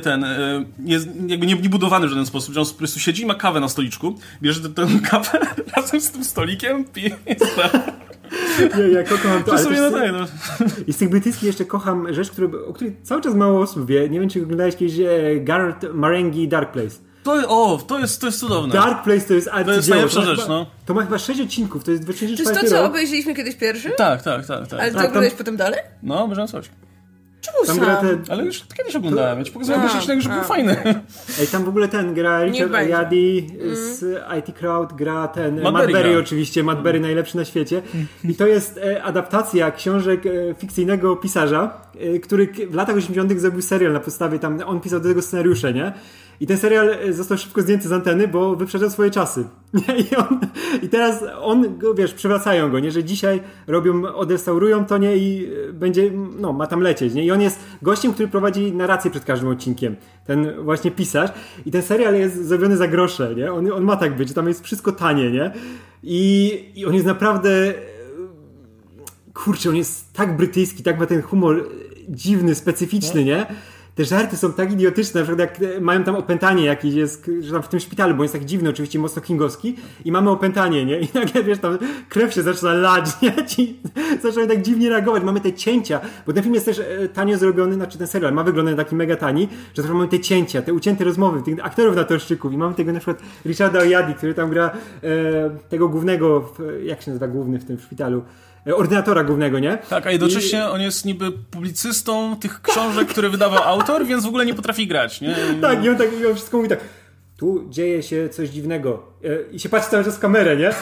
nie budowany w żaden sposób, że on po prostu siedzi i ma kawę na stoliczku, bierze tę kawę razem z tym stolikiem, pije. Ja kocham to, ale i z tych brytyjskich jeszcze kocham rzecz, o której cały czas mało osób wie. Nie wiem, czy oglądałeś kiedyś Gareth Marenghi Dark Place. To jest cudowne. Dark Place to jest najlepsza rzecz, no. To ma chyba 6 odcinków, to jest 2004 rok. To jest to, co obejrzeliśmy kiedyś pierwszy? Tak. Ale ty oglądałeś potem dalej? No, możemy coś. Ale już kiedyś oglądałem, ja ci pokazałem też odcinek, że był fajny. Ej, tam w ogóle gra Richard Ayoade z IT Crowd, gra Matt Berry oczywiście, Matt Berry najlepszy na świecie. I to jest adaptacja książek fikcyjnego pisarza, który w latach 80. zrobił serial na podstawie, tam on pisał do tego scenariusze, nie? I ten serial został szybko zdjęty z anteny, bo wyprzedzał swoje czasy. I teraz przewracają go, nie? Że dzisiaj odrestaurują to, nie? I będzie, ma tam lecieć, nie? I on jest gościem, który prowadzi narrację przed każdym odcinkiem. Ten właśnie pisarz. I ten serial jest zrobiony za grosze, nie? On ma tak być, tam jest wszystko tanie, nie? I on jest naprawdę... Kurczę, on jest tak brytyjski, tak ma ten humor dziwny, specyficzny, nie? Te żarty są tak idiotyczne, na przykład jak mają tam opętanie jakieś, jest, że tam w tym szpitalu, bo jest tak dziwny, oczywiście mocno kingowski i mamy opętanie, nie? I nagle, tam krew się zaczyna lać, nie? Ci zaczynają tak dziwnie reagować, mamy te cięcia, bo ten film jest też tanio zrobiony, znaczy ten serial ma wyglądać taki mega tani, że to mamy te cięcia, te ucięte rozmowy, tych aktorów na torszczyków i mamy tego na przykład Richarda Ayoade, który tam gra tego głównego, jak się nazywa główny w tym szpitalu? Ordynatora głównego, nie? Tak, a jednocześnie on jest niby publicystą tych książek, które wydawał autor, więc w ogóle nie potrafi grać, nie? Tak, i on wszystko mówi tak, tu dzieje się coś dziwnego i się patrzy cały czas w kamerę, nie?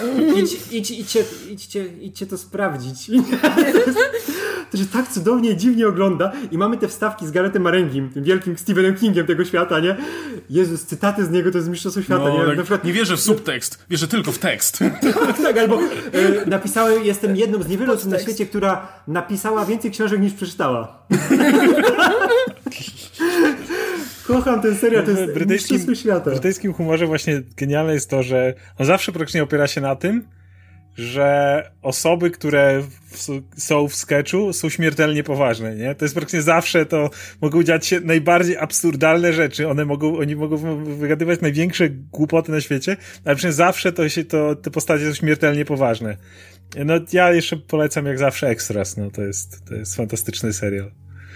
Idźcie to sprawdzić. To się tak cudownie i dziwnie ogląda i mamy te wstawki z Garrettem Marengim, tym wielkim Stephenem Kingiem tego świata, nie? Jezus, cytaty z niego to jest mistrzostwo świata, nie? Tak, na przykład... Nie wierzę w subtekst, wierzę tylko w tekst. Tak, albo napisałem, jestem jedną z niewielu osób na świecie, która napisała więcej książek niż przeczytała. Kocham ten serial, to jest mistrzostwo świata. W brytyjskim humorze właśnie genialne jest to, że on zawsze praktycznie opiera się na tym, że osoby, które są w sketchu, są śmiertelnie poważne, nie? To jest praktycznie zawsze, to mogą dziać się najbardziej absurdalne rzeczy, oni mogą wygadywać największe głupoty na świecie, ale przecież zawsze te postacie są śmiertelnie poważne. No ja jeszcze polecam jak zawsze Extras, to jest fantastyczny serial.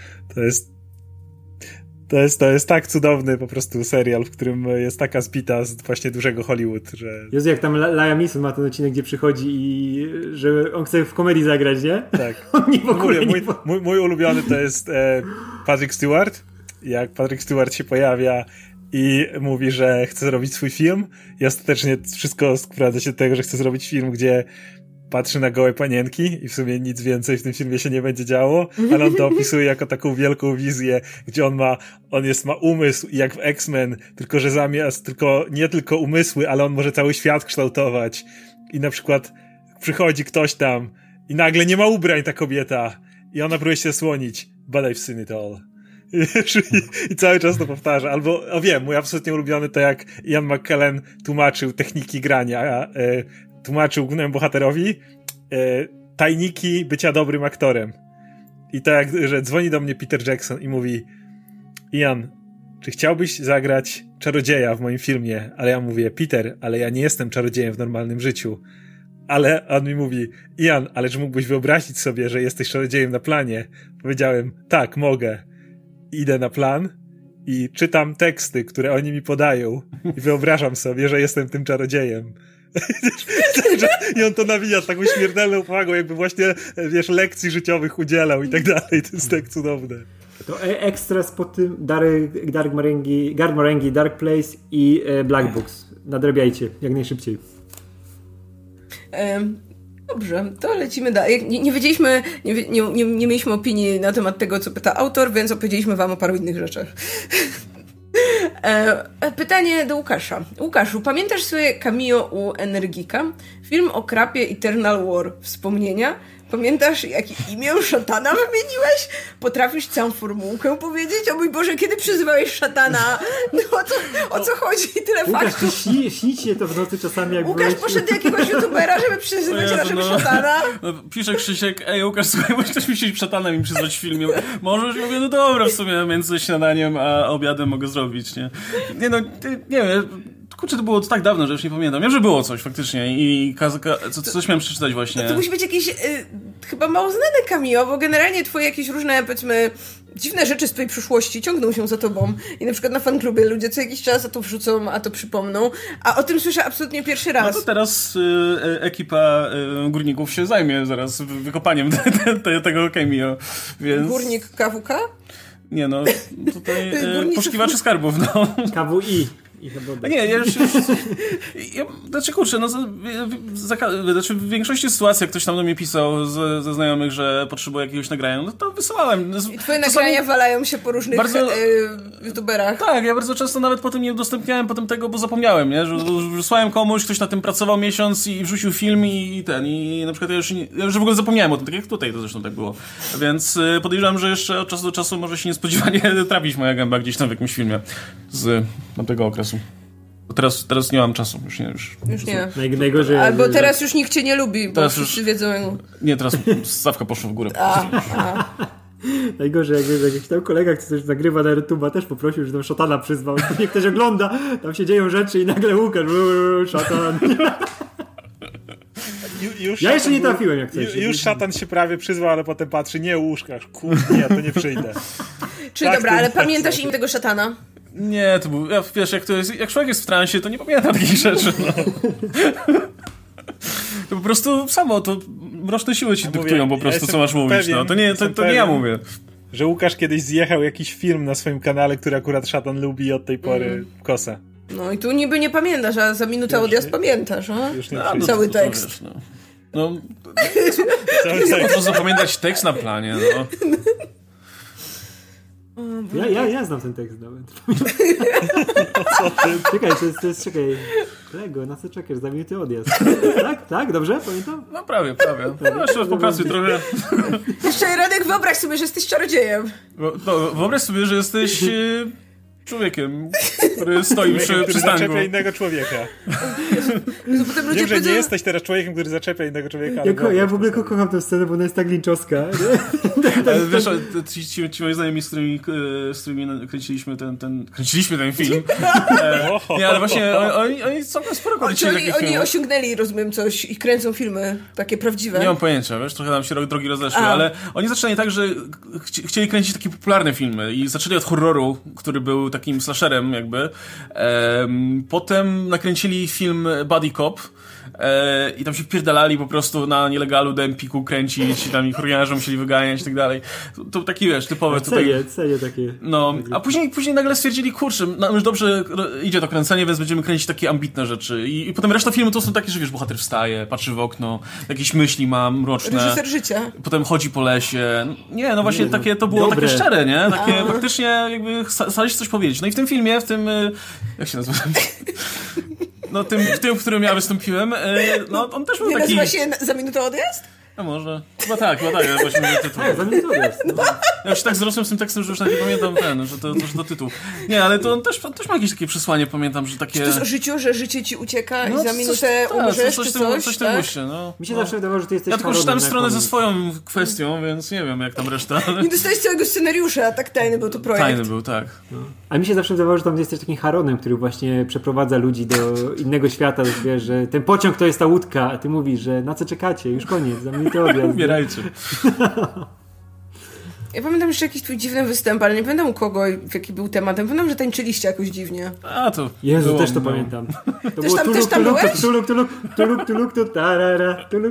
To jest tak cudowny po prostu serial, w którym jest taka zbita z właśnie dużego Hollywood, że... Jezu, jak tam Liam Neeson ma ten odcinek, gdzie przychodzi i że on chce w komedii zagrać, nie? Tak. On nie w ogóle mój ulubiony to jest Patrick Stewart. Jak Patrick Stewart się pojawia i mówi, że chce zrobić swój film i ostatecznie wszystko sprowadza się do tego, że chce zrobić film, gdzie patrzy na gołe panienki i w sumie nic więcej w tym filmie się nie będzie działo, ale on to opisuje jako taką wielką wizję, gdzie on ma umysł jak w X-Men, tylko że nie tylko umysły, ale on może cały świat kształtować. I na przykład przychodzi ktoś tam i nagle nie ma ubrań ta kobieta i ona próbuje się zasłonić. But I've seen it all. I cały czas to powtarza. Albo, wiem, mój absolutnie ulubiony to jak Ian McKellen tłumaczył techniki grania, tłumaczył głównemu bohaterowi tajniki bycia dobrym aktorem. I tak, że dzwoni do mnie Peter Jackson i mówi: Ian, czy chciałbyś zagrać czarodzieja w moim filmie? Ale ja mówię: Peter, ale ja nie jestem czarodziejem w normalnym życiu. Ale on mi mówi: Ian, ale czy mógłbyś wyobrazić sobie, że jesteś czarodziejem na planie? Powiedziałem: tak, mogę. Idę na plan i czytam teksty, które oni mi podają i wyobrażam sobie, że jestem tym czarodziejem. I on to nawija z taką śmiertelną powagą, jakby właśnie, lekcji życiowych udzielał i tak dalej. To jest tak cudowne. To Extras po tym Garth Marenghi, Dark Place i Black Books. Nadrabiajcie jak najszybciej. Dobrze, to lecimy dalej. Nie wiedzieliśmy, nie mieliśmy opinii na temat tego, co pyta autor, więc opowiedzieliśmy wam o paru innych rzeczach. Pytanie do Łukasza. Łukaszu, pamiętasz swoje cameo u Energika? Film o krapie Eternal War. Wspomnienia? Pamiętasz, jakie imię szatana wymieniłeś? Potrafisz całą formułkę powiedzieć? O mój Boże, kiedy przyzywałeś szatana? No o co chodzi? Tyle faktów. Śni ci się to w nocy czasami, jak Łukasz poszedł do jakiegoś youtubera, żeby przyzywać naszego szatana. Pisze Krzysiek: ej Łukasz, słuchaj, możesz mi się szatanem im przyzwać w filmie. Możesz? Ja mówię: no dobra, w sumie między śniadaniem a obiadem mogę zrobić, nie? Nie wiem, kurczę, to było tak dawno, że już nie pamiętam. Wiem, że było coś faktycznie i coś miałem przeczytać właśnie. To musi być jakieś chyba mało znane cameo, bo generalnie twoje jakieś różne, powiedzmy, dziwne rzeczy z twojej przyszłości ciągną się za tobą i na przykład na fanklubie ludzie co jakiś czas a to wrzucą, a to przypomną, a o tym słyszę absolutnie pierwszy raz. No to teraz ekipa górników się zajmie zaraz wykopaniem tego cameo, więc... Górnik KWK? Nie no, tutaj poszukiwacze skarbów, no. KWI. Znaczy kurczę, znaczy w większości sytuacji, jak ktoś tam do mnie pisał ze znajomych, że potrzebuje jakiegoś nagrania, no to wysyłałem. I twoje nagrania walają się po różnych youtuberach. Tak, ja bardzo często nawet potem nie udostępniałem tego, bo zapomniałem, nie? Że wysłałem komuś, ktoś na tym pracował miesiąc i wrzucił film i na przykład ja już w ogóle zapomniałem o tym, tak jak tutaj to zresztą tak było. Więc podejrzewam, że jeszcze od czasu do czasu może się niespodziewanie trafić moja gęba gdzieś tam w jakimś filmie z tamtego okresu. Teraz nie mam czasu, już nie. Najgorzej. Albo teraz już nikt cię nie lubi, bo teraz wszyscy wiedzą. Nie, teraz stawka poszła w górę. Najgorzej, jak jakiś tam kolega, który coś nagrywa na YouTube'a, też poprosił, że tam szatana przyzwał. Niech ktoś ogląda, tam się dzieją rzeczy i nagle Łukasz, szatan. Ja jeszcze nie trafiłem, jak coś. Już szatan się prawie przyzwał, ale potem patrzy, nie Łukasz, kurde, to nie przyjdę. Czyli dobra, ale pamiętasz imię tego szatana? Nie, to był, wiesz, jak człowiek jest w transie, to nie pamięta takich rzeczy, no. To po prostu samo, to mroczne siły ci dyktują po prostu, co masz mówić, no. To nie ja mówię. Że Łukasz kiedyś zjechał jakiś film na swoim kanale, który akurat szatan lubi i od tej pory kosa. No i tu niby nie pamiętasz, a za minutę odjazd pamiętasz, a? Już nie cały tekst. Wiesz, no. Po co zapamiętać tekst na planie, no. Ja znam ten tekst nawet. Co ty? Czekaj, to jest czekaj. Lego, na co czekasz? Za minutę odjazd. Tak? Dobrze? Pamiętam? No prawie. No, jeszcze popracuj trochę. Jeszcze Radek, wyobraź sobie, że jesteś czarodziejem. Wyobraź sobie, że jesteś człowiekiem, który stoi przy przystanku. Zaczepia innego człowieka. Wiem, że nie jesteś teraz człowiekiem, który zaczepia innego człowieka. Ja w ogóle kocham tę scenę, bo ona jest tak linczowska. Wiesz, ci moi znajomi, z którymi kręciliśmy ten film. Nie, ale właśnie oni całkiem sporo kręcili takich filmów. Oni osiągnęli, rozumiem, coś i kręcą filmy takie prawdziwe. Nie mam pojęcia, wiesz, trochę nam się drogi rozeszły, ale oni zaczynali tak, że chcieli kręcić takie popularne filmy i zaczęli od horroru, który był takim slasherem jakby. Potem nakręcili film Buddy Cop i tam się wpierdalali po prostu na nielegalu do Empiku kręcić i tam ich ochroniarze musieli wyganiać i tak dalej. To taki, wiesz, typowe tutaj... Cenie takie. No, a później nagle stwierdzili, kurczę, już dobrze idzie to kręcenie, więc będziemy kręcić takie ambitne rzeczy. I potem reszta filmu to są takie, że wiesz, bohater wstaje, patrzy w okno, jakieś myśli ma mroczne. Reżyser życia. Potem chodzi po lesie. Nie, no właśnie takie, to było takie szczere, nie? Takie faktycznie jakby starali się coś powiedzieć. No i w tym filmie, jak się nazywa? No tym, w którym ja wystąpiłem, no on też był taki... Nie nazywa się Za minutę odjazd? A może. Chyba tak, ja właśnie mówię tytuł. Za minutę odjazd. No. Ja już tak zrosłem z tym tekstem, że już nawet nie pamiętam że to tytuł. Nie, ale to on też ma jakieś takie przesłanie, pamiętam, że takie... Czy to jest o życiu, że życie ci ucieka i za minutę umrzesz, czy coś? Coś tam guście, no. Mi się zawsze wydawało, że ty jesteś ja tylko czytam stronę ze swoją kwestią, więc nie wiem, jak tam reszta. Nie dostałeś całego scenariusza, a tak tajny był to projekt. Tajny był, tak. No. A mi się zawsze wydawało, że tam jesteś takim Haronem, który właśnie przeprowadza ludzi do innego świata, wiesz, że ten pociąg to jest ta łódka, a ty mówisz, że na co czekacie, już koniec, za minutę odjazd. Umierajcie. Ja pamiętam jeszcze jakiś twój dziwny występ, ale nie pamiętam u kogo, jaki był tematem. Pamiętam, że tańczyliście jakoś dziwnie. A to... Jezu, też to pamiętam. To było też tam byłeś? tuluk, tarara, tuluk.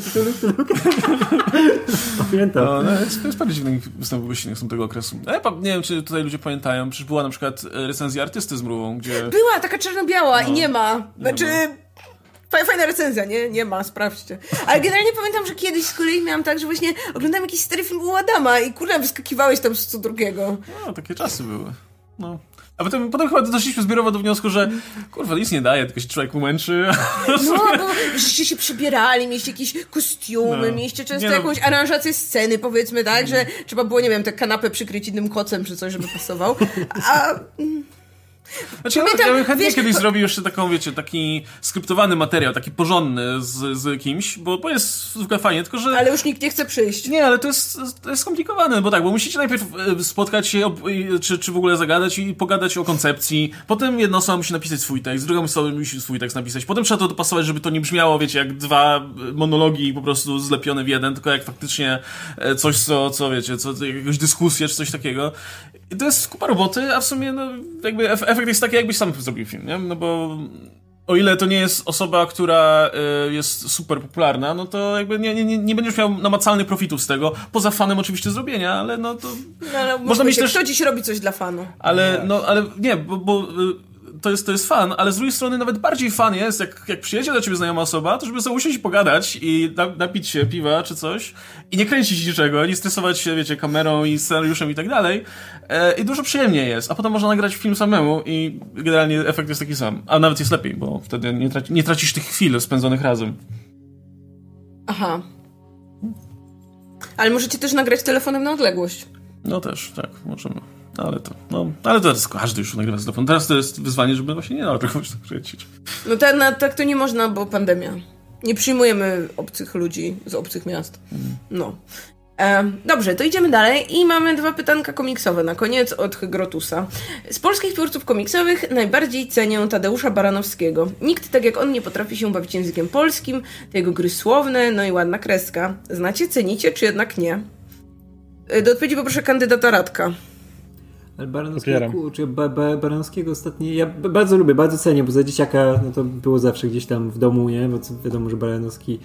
Pamiętam. No, to jest parę dziwnych występów gościnnych z tego okresu. Nie wiem, czy tutaj ludzie pamiętają. Przecież była na przykład recenzja Artysty z Mrówą, gdzie... Była, taka czarno-biała i nie ma. Znaczy... Fajna recenzja, nie ma, sprawdźcie. Ale generalnie pamiętam, że kiedyś z kolei miałam tak, że właśnie oglądałem jakiś stary film u Adama i kurwa wyskakiwałeś tam z co drugiego. No, takie czasy były. No. A potem chyba doszliśmy zbiorowo do wniosku, że kurwa, nic nie daje, tylko się człowiek umęczy. No, bo żeście się przebierali, mieliście jakieś kostiumy, mieliście często jakąś aranżację sceny, powiedzmy, tak, że trzeba było, nie wiem, tę kanapę przykryć innym kocem czy coś, żeby pasował. A... Znaczy, ja bym chętnie kiedyś zrobił jeszcze taką, wiecie, taki skryptowany materiał, taki porządny z kimś, bo jest zwykle fajnie, tylko że... Ale już nikt nie chce przyjść. Nie, ale to jest skomplikowane, bo musicie najpierw spotkać się, czy w ogóle zagadać i pogadać o koncepcji, potem jedna osoba musi napisać swój tekst, druga osoba musi swój tekst napisać, potem trzeba to dopasować, żeby to nie brzmiało, wiecie, jak dwa monologi po prostu zlepione w jeden, tylko jak faktycznie coś, co wiecie, jakąś dyskusję, czy coś takiego. I to jest kupa roboty, a w sumie, no, jakby efekt jest taki, jakbyś sam zrobił film, nie? No bo o ile to nie jest osoba, która jest super popularna, no to jakby nie będziesz miał namacalnych profitów z tego, poza fanem oczywiście zrobienia, ale no to... No, ale można mieć też... Kto dziś robi coś dla fanu? Ale nie, bo to jest fan, ale z drugiej strony nawet bardziej fan jest, jak przyjedzie do ciebie znajoma osoba, to żeby sobie usiąść i pogadać i napić się piwa czy coś i nie kręcić niczego, nie stresować się, wiecie, kamerą i scenariuszem i tak dalej. I dużo przyjemniej jest, a potem można nagrać film samemu i generalnie efekt jest taki sam. A nawet jest lepiej, bo wtedy nie tracisz tych chwil spędzonych razem. Aha. Ale możecie też nagrać telefonem na odległość. No też, tak, możemy. Ale to jest każdy już nagrywa z telefonu. Teraz to jest wyzwanie, żeby właśnie nie na odległość kręcić. No tak to nie można, bo pandemia. Nie przyjmujemy obcych ludzi z obcych miast. No. Dobrze, to idziemy dalej i mamy 2 pytanka komiksowe na koniec od Hygrotusa. Z polskich twórców komiksowych najbardziej cenię Tadeusza Baranowskiego. Nikt tak jak on nie potrafi się bawić językiem polskim, te jego gry słowne, no i ładna kreska. Znacie, cenicie, czy jednak nie? Do odpowiedzi poproszę kandydata Radka. Ale Baranowskiego ostatnio ja bardzo lubię, bardzo cenię, bo za dzieciaka no to było zawsze gdzieś tam w domu, nie? Bo wiadomo, że Baranowski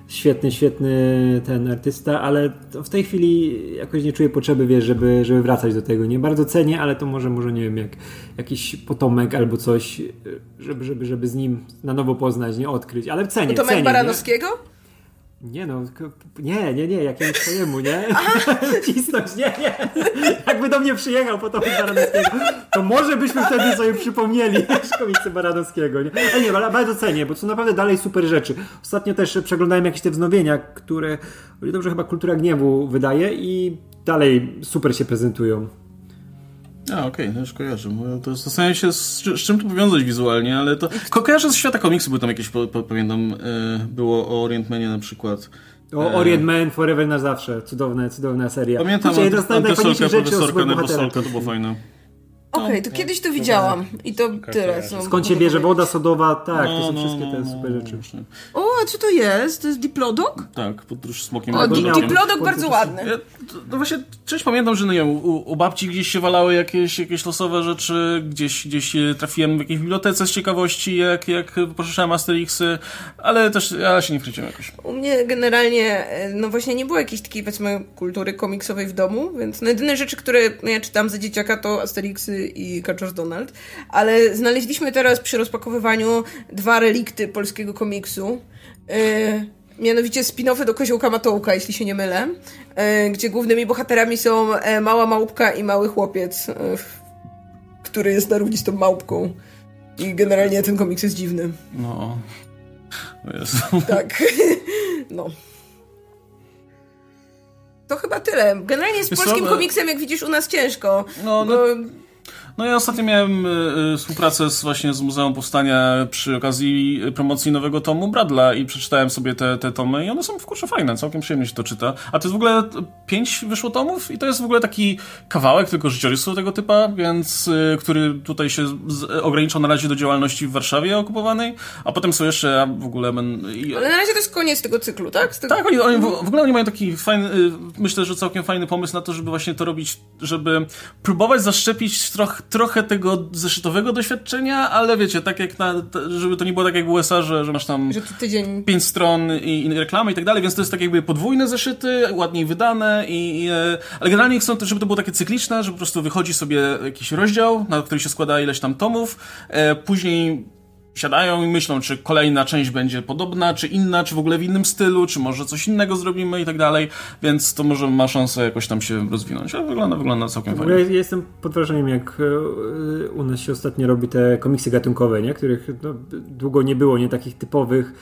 świetny ten artysta, ale w tej chwili jakoś nie czuję potrzeby, wiesz, żeby wracać do tego, nie? Bardzo cenię, ale to może nie wiem, jak jakiś potomek albo coś, żeby z nim na nowo poznać, nie? Odkryć, ale cenię. Potomek Baranowskiego? Nie no, nie, jakiemuś swojemu, nie? Cisnąć, nie. Jakby do mnie przyjechał potomek Baranowskiego, to może byśmy wtedy sobie przypomnieli komiksy Baranowskiego, nie? Ale nie, bardzo cenię, bo są naprawdę dalej super rzeczy. Ostatnio też przeglądałem jakieś te wznowienia, które, dobrze, chyba Kultura Gniewu wydaje i dalej super się prezentują. Okej, już kojarzę. To zastanawiam się, z czym to powiązać wizualnie, ale to... Kojarzę z świata komiksu, bo tam jakieś, pamiętam, było o Orient Manie na przykład. Orient Man, Forever na zawsze. Cudowna seria. Pamiętam, Antesolka, to było fajne. Okej, to kiedyś to widziałam i to tyle. Skąd się bierze woda sodowa? Tak, to są wszystkie te super rzeczy. O, a co to jest? To jest Diplodok? Tak, podróż smokiem. O, Diplodok bardzo ładny. No właśnie, pamiętam, że no, nie, u babci gdzieś się walały jakieś losowe rzeczy, gdzieś trafiłem w jakiejś bibliotece z ciekawości, jak pożyczałem Asterixy, ale też ja się nie wkręciłem jakoś. U mnie generalnie, no właśnie nie było jakiejś takiej, powiedzmy, kultury komiksowej w domu, więc no jedyne rzeczy, które ja czytam za dzieciaka, to Asterixy i Kaczor Donald, ale znaleźliśmy teraz przy rozpakowywaniu 2 relikty polskiego komiksu, mianowicie spin-offy do Koziołka Matołka, jeśli się nie mylę, gdzie głównymi bohaterami są mała małpka i mały chłopiec, który jest na równi z tą małpką. I generalnie ten komiks jest dziwny. No. Jezu. Tak. No. To chyba tyle. Generalnie z polskim komiksem, jak widzisz, u nas ciężko. No ja ostatnio miałem współpracę z Muzeum Powstania przy okazji promocji nowego tomu Bradla i przeczytałem sobie te tomy i one są kurczę fajne, całkiem przyjemnie się to czyta. A to jest w ogóle 5 wyszło tomów i to jest w ogóle taki kawałek tylko życiorysu tego typa, więc który tutaj się ograniczał na razie do działalności w Warszawie okupowanej, a potem są jeszcze w ogóle... Ale na razie to jest koniec tego cyklu, tak? Tak, w ogóle oni mają taki fajny, myślę, że całkiem fajny pomysł na to, żeby właśnie to robić, żeby próbować zaszczepić trochę tego zeszytowego doświadczenia, ale wiecie, tak jak żeby to nie było tak jak w USA, że masz tam 5 stron i reklamy i tak dalej, więc to jest tak jakby podwójne zeszyty, ładniej wydane ale generalnie chcą, żeby to było takie cykliczne, że po prostu wychodzi sobie jakiś rozdział, na który się składa ileś tam tomów, później siadają i myślą, czy kolejna część będzie podobna, czy inna, czy w ogóle w innym stylu, czy może coś innego zrobimy i tak dalej, więc to może ma szansę jakoś tam się rozwinąć, ale wygląda całkiem fajnie. Ja jestem pod wrażeniem, jak u nas się ostatnio robi te komiksy gatunkowe, nie? Których długo nie było, nie takich typowych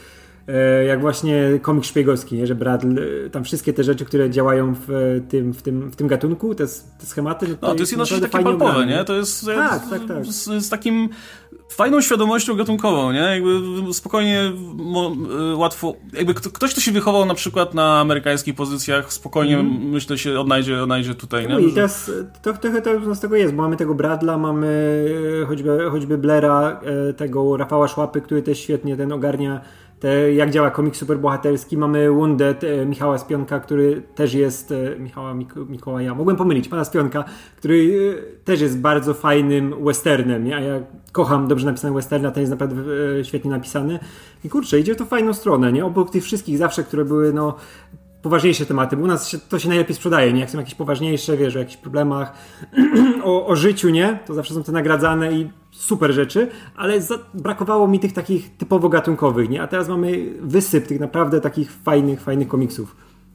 jak właśnie komik szpiegowski, nie? Że tam wszystkie te rzeczy, które działają w tym gatunku, te schematy... To jest jednocześnie takie palpowe, nie? To jest tak. Z takim fajną świadomością gatunkową, nie? Jakby spokojnie, łatwo... Jakby ktoś, kto się wychował na przykład na amerykańskich pozycjach, spokojnie myślę się odnajdzie tutaj, nie? No i teraz trochę to z tego jest, bo mamy tego Bradla, mamy choćby Blaira, tego Rafała Szłapy, który też świetnie ten ogarnia jak działa komik superbohaterski. Mamy Wounded Michała Spionka, który też jest Mikołaja, mogłem pomylić, pana Spionka, który też jest bardzo fajnym westernem, nie? A ja kocham dobrze napisane westerny, ten jest naprawdę świetnie napisany i kurczę, idzie w to fajną stronę, nie? Obok tych wszystkich zawsze, które były poważniejsze tematy, bo u nas to się najlepiej sprzedaje, nie? Jak są jakieś poważniejsze, wiesz, o jakichś problemach, o życiu, nie? To zawsze są te nagradzane i super rzeczy, ale brakowało mi tych takich typowo gatunkowych, nie? A teraz mamy wysyp tych naprawdę takich fajnych komiksów.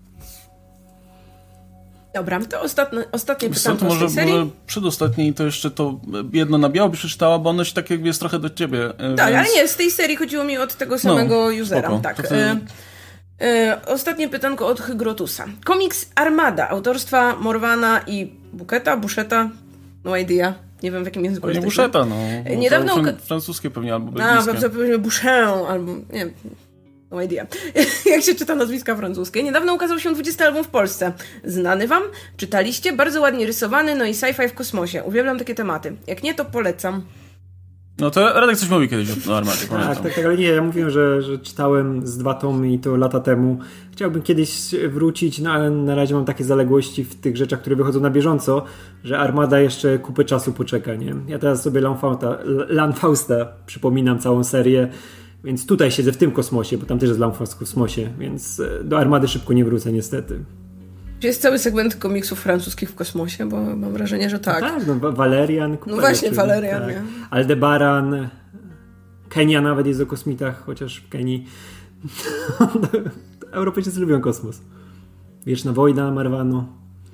Dobra, to ostatnie pytanko może, z tej serii. Może przedostatniej to jeszcze to jedno na biało by przeczytała, bo ono się tak jakby jest trochę do ciebie. Tak, więc... ale nie, z tej serii chodziło mi od tego samego usera. Spoko. Tak. Ostatnie pytanko od Hygrotusa. Komiks Armada autorstwa Morwana i Buszeta, no idea. Nie wiem, w jakim języku jest. Buszeta, no. Niedawno francuskie pewnie, albo belgijskie. Pewnie Bouchet, albo nie wiem. No idea. Jak się czyta nazwiska francuskie. Niedawno ukazał się 20 album w Polsce. Znany wam? Czytaliście? Bardzo ładnie rysowany, no i sci-fi w kosmosie. Uwielbiam takie tematy. Jak nie, to polecam. No to Radek coś mówił kiedyś o Armadzie. Tak, ale nie, ja mówiłem, że czytałem z 2 tomy i to lata temu. Chciałbym kiedyś wrócić, no ale na razie mam takie zaległości w tych rzeczach, które wychodzą na bieżąco, że Armada jeszcze kupę czasu poczeka, nie? Ja teraz sobie Landfausta przypominam całą serię, więc tutaj siedzę w tym kosmosie, bo tam też jest Landfaust w kosmosie, więc do Armady szybko nie wrócę niestety. Jest cały segment komiksów francuskich w kosmosie, bo mam wrażenie, że tak. No tak, no Valerian. No właśnie, Valerian, tak. nie? Aldebaran, Kenia nawet jest o kosmitach, chociaż w Kenii Europejczycy lubią kosmos. Wieczna wojna, Marwano.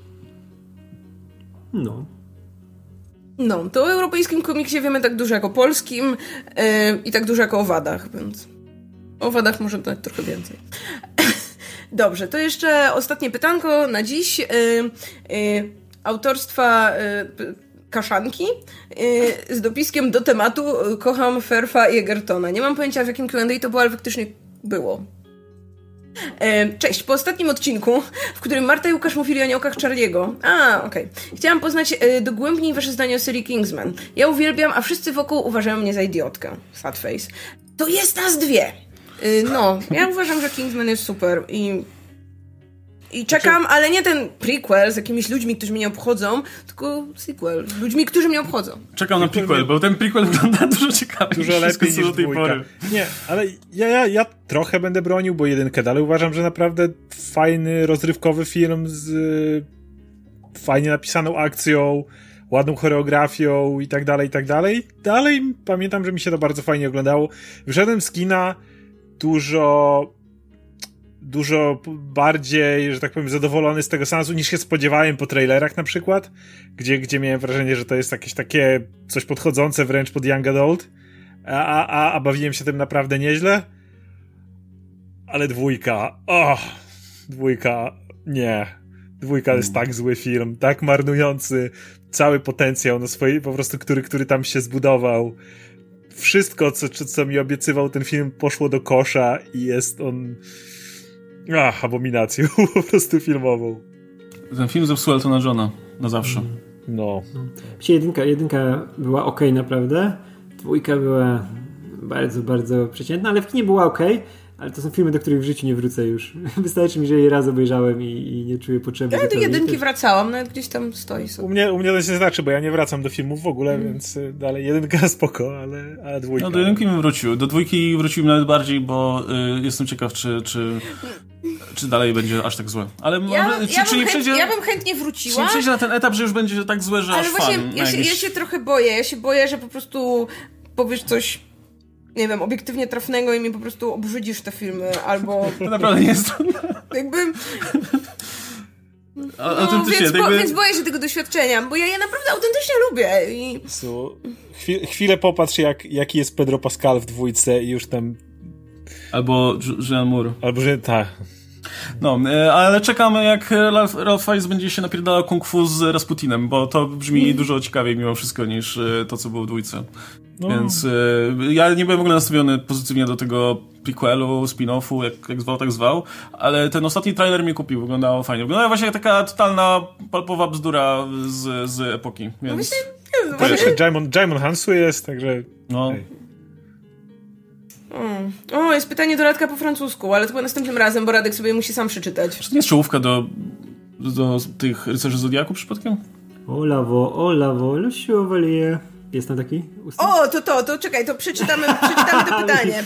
No, to o europejskim komiksie wiemy tak dużo jak o polskim i tak dużo jak o owadach, więc o owadach może dać trochę więcej. Dobrze, to jeszcze ostatnie pytanko na dziś. Autorstwa Kaszanki z dopiskiem do tematu kocham Ferfa i Egertona. Nie mam pojęcia, w jakim Q&A to było, ale faktycznie było. Cześć, po ostatnim odcinku, w którym Marta i Łukasz mówili o aniołkach Charlie'ego. Okej. Chciałam poznać dogłębniej wasze zdanie o serii Kingsman. Ja uwielbiam, a wszyscy wokół uważają mnie za idiotkę. Sad face. To jest nas dwie! Ja uważam, że Kingsman jest super i czekam, ale nie ten prequel z jakimiś ludźmi, którzy mnie nie obchodzą, tylko sequel z ludźmi, którzy mnie obchodzą. Czekam na prequel, bo ten prequel wygląda dużo ciekawiej. Dużo lepiej niż do tej pory. Nie, ale ja trochę będę bronił, bo 1 dalej uważam, że naprawdę fajny, rozrywkowy film z fajnie napisaną akcją, ładną choreografią i tak dalej, i tak dalej. Dalej pamiętam, że mi się to bardzo fajnie oglądało. Wyszedłem z kina dużo bardziej, że tak powiem, zadowolony z tego seansu niż się spodziewałem po trailerach na przykład, gdzie miałem wrażenie, że to jest jakieś takie coś podchodzące wręcz pod young adult, a bawiłem się tym naprawdę nieźle. Ale 2, nie. 2 jest tak zły film, tak marnujący cały potencjał na swojej, po prostu, który tam się zbudował. Wszystko, co mi obiecywał ten film, poszło do kosza i jest on abominacją po prostu filmową. Ten film zepsuł Eltona Johna na zawsze. No. Jedynka była okej naprawdę, 2 była bardzo, bardzo przeciętna, ale w kinie była okej. Ale to są filmy, do których w życiu nie wrócę już. Wystarczy mi, że je raz obejrzałem i nie czuję potrzeby. Ja do 1 wracałam, nawet gdzieś tam stoi sobie. U mnie to się znaczy, bo ja nie wracam do filmów w ogóle, więc dalej 1 spoko, ale 2. No do 1 bym wrócił. Do 2 wróciłem nawet bardziej, bo jestem ciekaw, czy dalej będzie aż tak złe. Ale ja bym chętnie wróciła. Czy przejdzie na ten etap, że już będzie tak złe, że ale aż właśnie fan. Ja się trochę boję. Ja się boję, że po prostu powiesz coś, nie wiem, obiektywnie trafnego i mi po prostu obrzydzisz te filmy, albo... To naprawdę nie jest to. Jakby... Więc boję się tego doświadczenia, bo ja je naprawdę autentycznie lubię. Chwilę popatrz, jaki jest Pedro Pascal w 2 i już tam Albo Julianne Moore. Albo, że tak. No, ale czekamy, jak Ralph Fiennes będzie się napierdalał kung fu z Rasputinem, bo to brzmi dużo ciekawiej mimo wszystko niż to, co było w dwójce. No. Więc ja nie byłem w ogóle nastawiony pozytywnie do tego prequelu, spin-offu, jak zwał, tak zwał, ale ten ostatni trailer mnie kupił, wyglądało fajnie. Wyglądała właśnie jak taka totalna palpowa bzdura z epoki, więc... To jeszcze Djimon Hounsou jest, także... No. O, jest pytanie do Radka po francusku, ale to było następnym razem, bo Radek sobie musi sam przeczytać. Czy to nie jest czołówka do tych Rycerzy Zodiaku przypadkiem? O la vo, le chevalier. Jest tam taki ustęp? O, to czekaj, to przeczytamy to pytanie.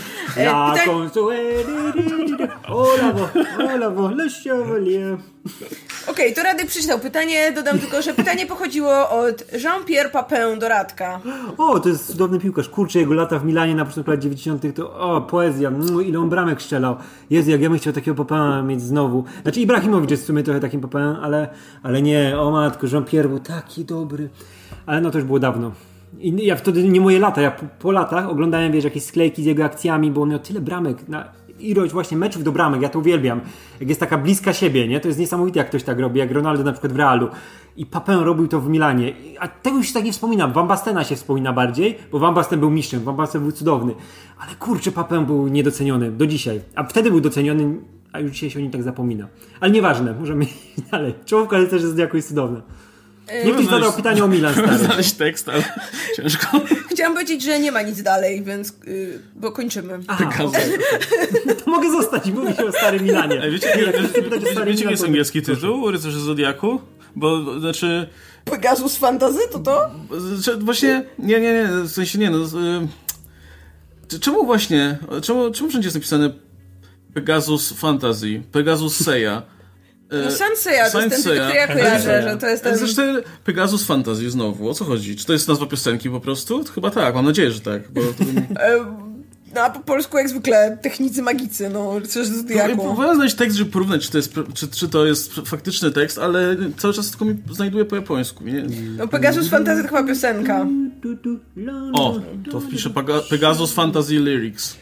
O la vo, le chevalier. Okej, to Radek przeczytał pytanie, dodam tylko, że pytanie pochodziło od Jean-Pierre Papin do Radka. O, to jest cudowny piłkarz. Kurczę, jego lata w Milanie na początku lat 90. to poezja. Ile on bramek strzelał. Jezu, jak ja bym chciał takiego Papina mieć znowu. Znaczy Ibrahimowicz jest w sumie trochę takim Papinem, ale nie, o matko, Jean-Pierre był taki dobry. Ale no to już było dawno. I ja wtedy nie moje lata, ja po latach oglądałem, wiesz, jakieś sklejki z jego akcjami, bo on miał tyle bramek na ilość właśnie meczów do bramek, ja to uwielbiam. Jak jest taka bliska siebie, nie? To jest niesamowite, jak ktoś tak robi, jak Ronaldo na przykład w Realu. I Papin robił to w Milanie. A tego już się tak nie wspomina. Van Bastena się wspomina bardziej, bo Van Basten był mistrzem, Van Basten był cudowny. Ale kurczę, Papin był niedoceniony do dzisiaj. A wtedy był doceniony, a już dzisiaj się o nim tak zapomina. Ale nieważne, możemy iść dalej. Czołówka ale też jest jakoś cudowna. Niech ktoś zadał pytanie o Milan, stary. Znaleźć tekst, ale ciężko. Chciałam powiedzieć, że nie ma nic dalej, więc bo kończymy. To mogę zostać i mówić o starym Milanie. Wiecie, jaki jest angielski tytuł Rycerzy Zodiaku? Bo, znaczy... Pegasus Fantasy, to? Właśnie, nie, w sensie nie, no... Czemu właśnie, czemu wszędzie jest napisane Pegasus Fantasy, Pegasus Seiya? No Sanseiya, to jest ten tytuł, który ja kojarzę, że to jest ten... Zresztą Pegasus Fantasy znowu, o co chodzi? Czy to jest nazwa piosenki po prostu? To chyba tak, mam nadzieję, że tak. Bo to... No a po polsku jak zwykle technicy magicy, no Rycerze Zodiaku. Próbowałem znaleźć tekst, żeby porównać, czy to jest faktyczny tekst, ale cały czas tylko mi znajduje po japońsku. Nie? No Pegasus Fantasy to chyba piosenka. O, to wpiszę Pegasus Fantasy Lyrics.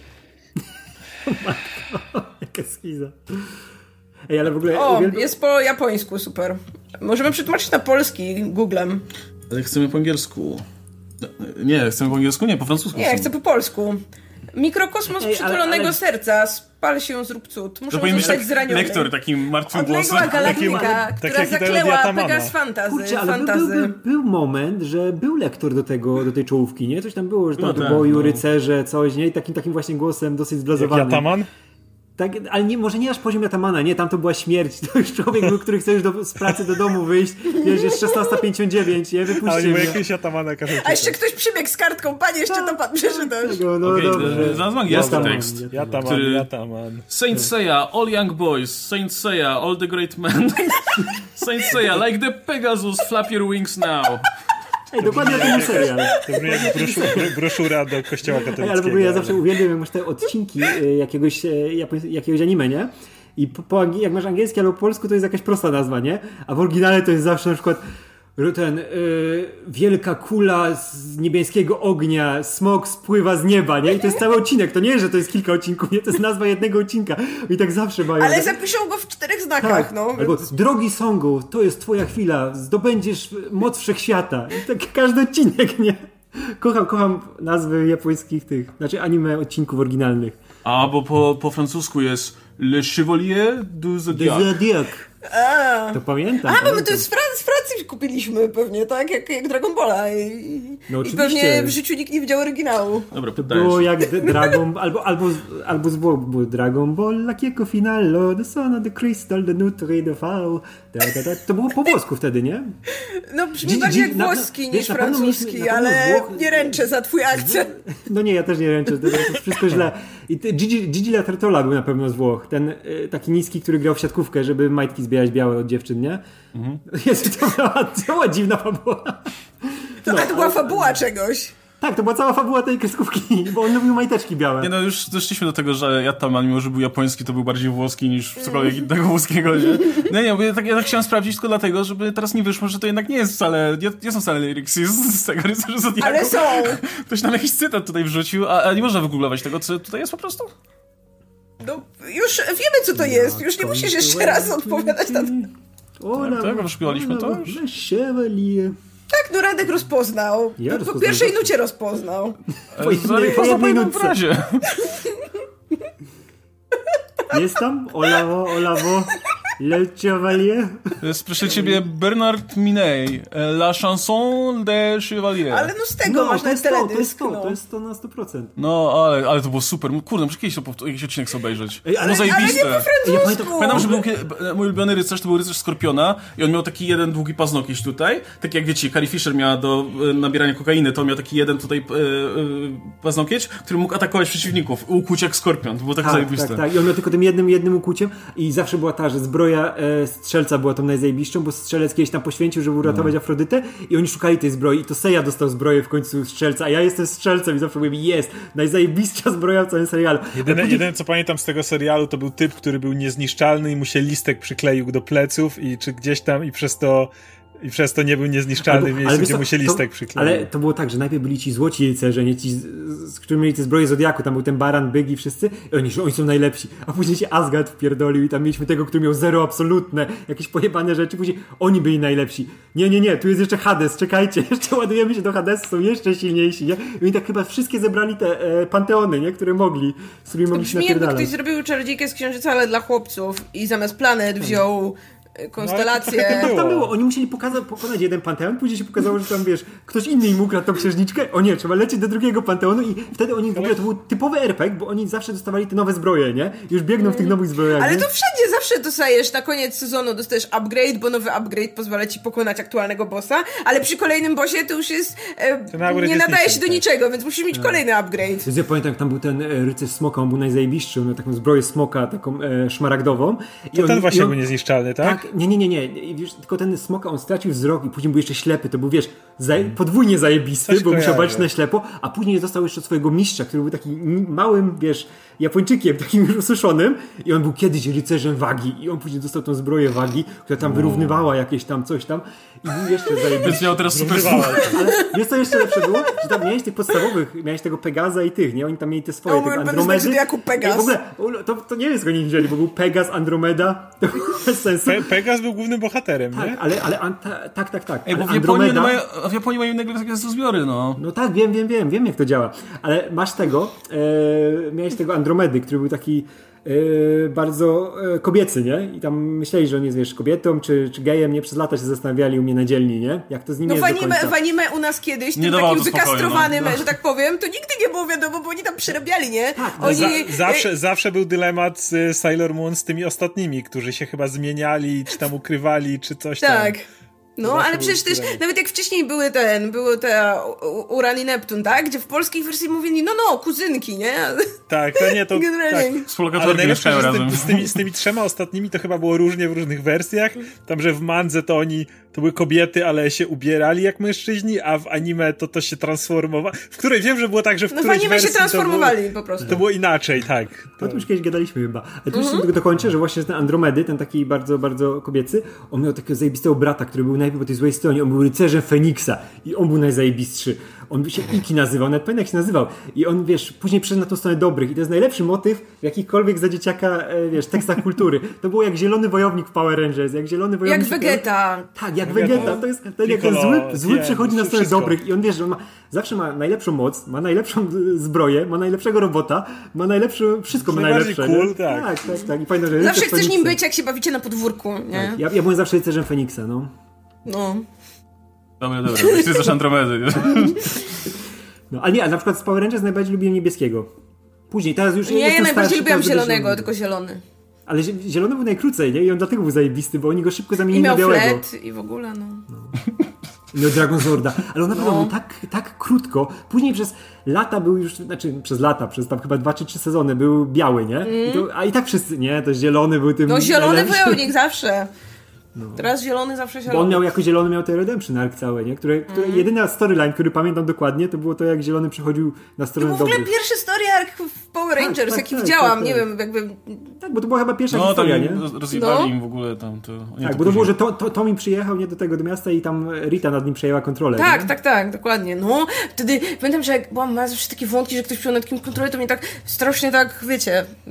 Jaka schiza. Ej, ale w ogóle... jest po japońsku, super. Możemy przetłumaczyć na polski Googlem. Ale chcemy po angielsku. Nie, chcemy po angielsku? Nie, po francusku. Nie, chcę po polsku. Mikrokosmos przytulonego serca. Spal się, zrób cud. Muszę zostać zraniony. Lektor takim martwym głosem. Odległa galaktyka, która zakleła Pegas Fantasy. Kurczę, ale był moment, że był lektor do tej czołówki, nie? Coś tam było, że tam do boju, rycerze, coś, nie? I takim właśnie głosem dosyć zblazowanym. Jak Jataman? Tak, ale nie, może nie aż poziom Jatamana, nie, tam to była śmierć. To już człowiek był, który chce już z pracy do domu wyjść, wiesz, jest 16:59, nie, wypuśćcie mnie. Jakiegoś Jatamana każą. A jeszcze ktoś przybiegł z kartką, panie, jeszcze to pan przeczytasz. No dobrze. Znalazłem angielski tekst. Jataman. Saint Seiya, all young boys. Saint Seiya, all the great men. Saint Seiya, like the Pegasus, flap your wings now. Ej, dokładnie ten serial. To brzmi jak broszura do kościoła katolickiego. Ale w ogóle ja zawsze uwielbiam, jak te odcinki jakiegoś anime, nie? I jak masz angielski albo polsku, to jest jakaś prosta nazwa, nie? A w oryginale to jest zawsze na przykład wielka kula z niebieskiego ognia, smok spływa z nieba, nie? I to jest cały odcinek, to nie, że to jest kilka odcinków, nie? To jest nazwa jednego odcinka. I tak zawsze mają. Ale zapiszą go w 4 znakach, tak. no. Albo, drogi Songu, to jest twoja chwila, zdobędziesz moc wszechświata. I tak każdy odcinek, nie? Kocham nazwy japońskich anime odcinków oryginalnych. A, bo po francusku jest Le Chevalier du Zodiac. To pamiętam. Bo my to z Francji kupiliśmy pewnie, tak? Jak Dragon Balla. I pewnie w życiu nikt nie widział oryginału. Dobra, to było jak Dragon albo z Włoch było Dragon Ball, Lakiego Finallo, The Son of the Crystal, The Nutri, The Fall. To było po włosku wtedy, nie? No brzmi bardziej jak włoski niż francuski, ale nie ręczę za twój akcent. No nie, ja też nie ręczę, to jest wszystko źle. I Gigi Latertola był na pewno z Włoch. Ten taki niski, który grał w siatkówkę, żeby majtki zbierać białe od dziewczyn, nie? Jezu, to była dziwna fabuła. To była fabuła czegoś. Tak, to była cała fabuła tej kreskówki, bo on lubił majteczki białe. Nie no, już doszliśmy do tego, że Jataman, mimo że był japoński, to był bardziej włoski niż cokolwiek innego włoskiego, nie? Nie, bo ja tak chciałem sprawdzić tylko dlatego, żeby teraz nie wyszło, że to jednak nie jest wcale, nie są wcale lyricsy z tego Rycerza Zodiaku. Ale są! Ktoś nam jakiś cytat tutaj wrzucił, a nie można wygooglować tego, co tutaj jest po prostu? No, już wiemy, co to jest. Już nie musisz jeszcze raz odpowiadać na to. Tego wyszkoliliśmy to już. Tak, no Radek rozpoznał. Po pierwszej nucie rozpoznał. Po jednej nutce. Jest tam? Olavo, Le Chevalier? Proszę ciebie, Bernard Minet, La Chanson de Chevalier. Ale no z tego masz na teledysk. To jest to na 100%. No, ale to było super. Kurde, muszę kiedyś jakiś odcinek sobie obejrzeć. Ej, ale zajebiste. Ale nie po francusku. Pamiętam, że był mój ulubiony rycerz, to był rycerz Skorpiona i on miał taki jeden długi paznokieć tutaj. Tak jak wiecie, Carrie Fisher miała do nabierania kokainy, to on miał taki jeden tutaj paznokieć, który mógł atakować przeciwników. Ukuć jak skorpion. To było tak zajebiste. Tak. I on miał tylko tym jednym ukuciem i zawsze była ta, że zbroja strzelca była tą najzajebiszczą, bo strzelec kiedyś tam poświęcił, żeby uratować Afrodytę i oni szukali tej zbroi i to Seiya dostał zbroję w końcu strzelca, a ja jestem strzelcem i zawsze mówię, jest, najzajebistsza zbroja w całym serialu. Jedyne co pamiętam z tego serialu to był typ, który był niezniszczalny i mu się listek przykleił do pleców i czy gdzieś tam i przez to nie był niezniszczalny w miejscu, gdzie mu się listek przykleił. Ale to było tak, że najpierw byli ci złoci rycerze, nie ci, z którymi mieli te zbroje Zodiaku, tam był ten Baran, Byg i wszyscy, i oni są najlepsi. A później się Asgard wpierdolił i tam mieliśmy tego, który miał zero absolutne, jakieś pojebane rzeczy, później oni byli najlepsi. Nie, tu jest jeszcze Hades, czekajcie, jeszcze ładujemy się do Hadesu, są jeszcze silniejsi, nie? I oni tak chyba wszystkie zebrali te panteony, nie? Które mogli, z którymi mogli się napierdalać. Jakby ktoś zrobił Czarodziejkę z Księżyca, ale dla chłopców i zamiast planet wziął konstelacje. No, tam było. Oni musieli pokonać jeden panteon, później się pokazało, że tam wiesz, ktoś inny im ukradł tą księżniczkę. O nie, trzeba lecieć do drugiego panteonu i wtedy oni w ogóle to był typowy RPG, bo oni zawsze dostawali te nowe zbroje, nie? Już biegną w tych nowych zbrojach. Ale nie? to wszędzie zawsze dostajesz na koniec sezonu, dostajesz upgrade, bo nowy upgrade pozwala ci pokonać aktualnego bossa, ale przy kolejnym bossie to już jest nie nadaje się do niczego, więc musisz mieć kolejny upgrade. Ja pamiętam, jak tam był ten rycerz smoka, on był najzajebistszy, on miał taką zbroję smoka, taką szmaragdową. To ten właśnie był niezniszczalny, tak? Nie. Wiesz, tylko ten smoka, on stracił wzrok i później był jeszcze ślepy. To był, wiesz, podwójnie zajebisty, bo musiał walczyć na ślepo, a później dostał jeszcze swojego mistrza, który był takim małym, wiesz, Japończykiem, takim już ususzonym i on był kiedyś rycerzem wagi i on później dostał tą zbroję wagi, która tam wyrównywała jakieś tam coś tam i był jeszcze zajebisty. Więc miał teraz super Ale wiesz, co jeszcze lepsze było? Że tam miałeś tych podstawowych, miałeś tego Pegaza i tych, nie? Oni tam mieli te swoje, tego Andromedy. Pegas. W ogóle, to nie wiem, skąd oni wzięli, bo był Pegas, Andromeda, to bez sensu. Pegas był głównym bohaterem, tak, nie? Tak. Ej, bo w Japonii mają nagle takie zbiory, no. No tak, wiem jak to działa. Ale masz tego, miałeś tego Andromedy, który był taki bardzo kobiecy, nie? I tam myśleli, że on jest, wiesz, kobietą, czy gejem, nie? Przez lata się zastanawiali u mnie na dzielni, nie? Jak to z nim jest do końca. W anime u nas kiedyś, tym takim wykastrowanym, że tak powiem, to nigdy nie było wiadomo, bo oni tam przerabiali, nie? Tak, zawsze był dylemat z Sailor Moon z tymi ostatnimi, którzy się chyba zmieniali, czy tam ukrywali, czy coś tam. Tak. No, ale przecież też, nawet jak wcześniej były te Uran i Neptun, tak? Gdzie w polskiej wersji mówili, kuzynki, nie? Tak, to nie, to tak. Ale najlepsze, że z tymi trzema ostatnimi to chyba było różnie w różnych wersjach. Tam, że w mandze to były kobiety, ale się ubierali jak mężczyźni, a w anime to się transformowało. W której wiem, że było tak, że w którejś anime wersji się transformowali po prostu. To było inaczej, tak. O tym już kiedyś gadaliśmy chyba. Ale tu jeszcze tylko dokończę, że właśnie ten Andromedy, ten taki bardzo, bardzo kobiecy, on miał takiego zajebistego brata, który był najpierw po tej złej stronie, on był rycerzem Feniksa i on był najzajebistszy. On się Iki nazywał, nawet pamiętam jak się nazywał. I on, wiesz, później przeszedł na tą stronę dobrych. I to jest najlepszy motyw w jakichkolwiek za dzieciaka, wiesz, tekstach kultury. To było jak zielony wojownik w Power Rangers, jak zielony wojownik... Jak Vegeta. Tak, jak Vegeta. To jest ten, jak ten zły przechodzi na stronę dobrych i on, wiesz, że on zawsze ma najlepszą moc, ma najlepszą zbroję, ma najlepszego robota, ma najlepsze, wszystko ma najlepsze. Cool, tak. Tak. I fajne, że zawsze chcesz nim być, jak się bawicie na podwórku, nie? Tak. Ja byłem zawsze rycerzem Feniksa, no. Dobra, ty też Andromedy, nie? No, ale nie, a na przykład z Power Rangers najbardziej lubiłem niebieskiego. Później, teraz już... Nie, ja najbardziej lubiłem zielonego, tylko zielony. Ale zielony był najkrócej, nie? I on dlatego był zajebisty, bo oni go szybko zamienili na białego. I miał flet i w ogóle, No Dragon Zorda. Ale on naprawdę był tak krótko. Później przez lata był już, przez tam chyba 2 czy 3 sezony był biały, nie? I tak wszyscy, nie? To zielony był tym zielony wojownik zawsze. Teraz zielony zawsze zielony. Bo on miał jako zielony miał te Redemption Arc całe, nie? Które jedyna storyline, który pamiętam dokładnie, to było to, jak zielony przechodził na stronę dobrych. To był w ogóle pierwszy story arc w Power Rangers, jaki widziałam, tak. Nie wiem, jakby... Tak, bo to była chyba pierwsza historia, nie? Rozjebali im w ogóle tam to... Tak, bo to było, że Tommy przyjechał do miasta i tam Rita nad nim przejęła kontrolę. Tak, dokładnie. No, wtedy pamiętam, że jak byłam, ma zawsze takie wątki, że ktoś przyjął nad kimś kontrolę, to mnie tak strasznie tak, wiecie,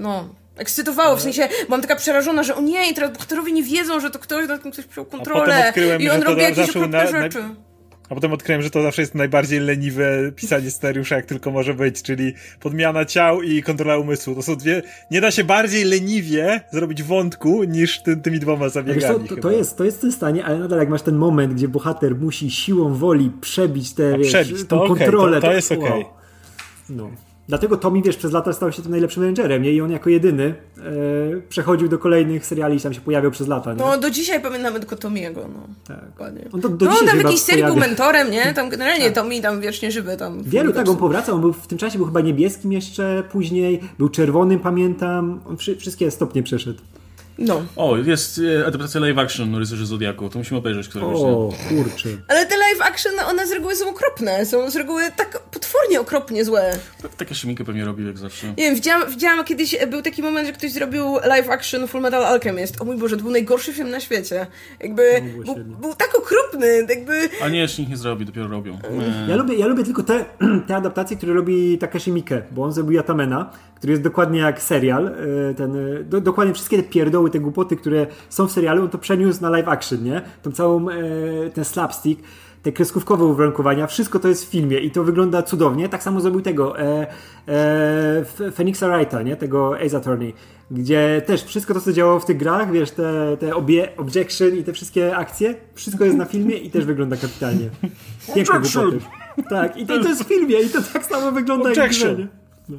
ekscytowało, w sensie byłam taka przerażona, że o nie, i teraz bohaterowie nie wiedzą, że to ktoś, nad kim ktoś przyjął kontrolę i on robi jakieś okropne rzeczy. A potem odkryłem, że to zawsze jest najbardziej leniwe pisanie scenariusza, jak tylko może być, czyli podmiana ciał i kontrola umysłu. To są nie da się bardziej leniwie zrobić wątku niż tymi dwoma zabiegami. To jest w tym stanie, ale nadal jak masz ten moment, gdzie bohater musi siłą woli przebić tę kontrolę. To jest okej. Wow. No. Dlatego Tommy, przez lata stał się tym najlepszym rangerem, nie? I on jako jedyny przechodził do kolejnych seriali i tam się pojawiał przez lata, nie? No, do dzisiaj pamiętamy tylko Tommy'ego, no. Tak. Dokładnie. On do dzisiaj tam jakiś serii był mentorem, nie? Tam generalnie Tommy tam wiecznie żywy. Tam wielu tak on powracał, on był w tym czasie był chyba niebieskim jeszcze później, był czerwonym, pamiętam. On wszystkie stopnie przeszedł. No. O, jest adaptacja live action Rycerzy Zodiaku. To musimy obejrzeć któregoś dnia. O, kurczę. Ale te live action, one z reguły są okropne. Są z reguły tak potwornie okropnie złe. Taka Siemikę pewnie robi jak zawsze. Nie wiem, widziałam kiedyś, był taki moment, że ktoś zrobił live action Full Metal Alchemist. O mój Boże, to był najgorszy film na świecie. Jakby, był tak okropny, jakby... A nie, jeszcze nikt nie zrobi, dopiero robią. Ja lubię tylko te adaptacje, które robi Takashi Miike, bo on zrobił Yatamena, który jest dokładnie jak serial. Dokładnie wszystkie te pierdoły, te głupoty, które są w serialu, on to przeniósł na live action, nie? Tą całą, ten slapstick, te kreskówkowe uwarunkowania, wszystko to jest w filmie i to wygląda cudownie. Tak samo zrobił tego Phoenixa Wrighta, nie? Tego Ace Attorney, gdzie też wszystko to, co działało w tych grach, wiesz, te objection i te wszystkie akcje, wszystko jest na filmie i też wygląda kapitalnie. Piękne głupoty. Tak, i to jest w filmie i to tak samo wygląda jak w grze, nie? No.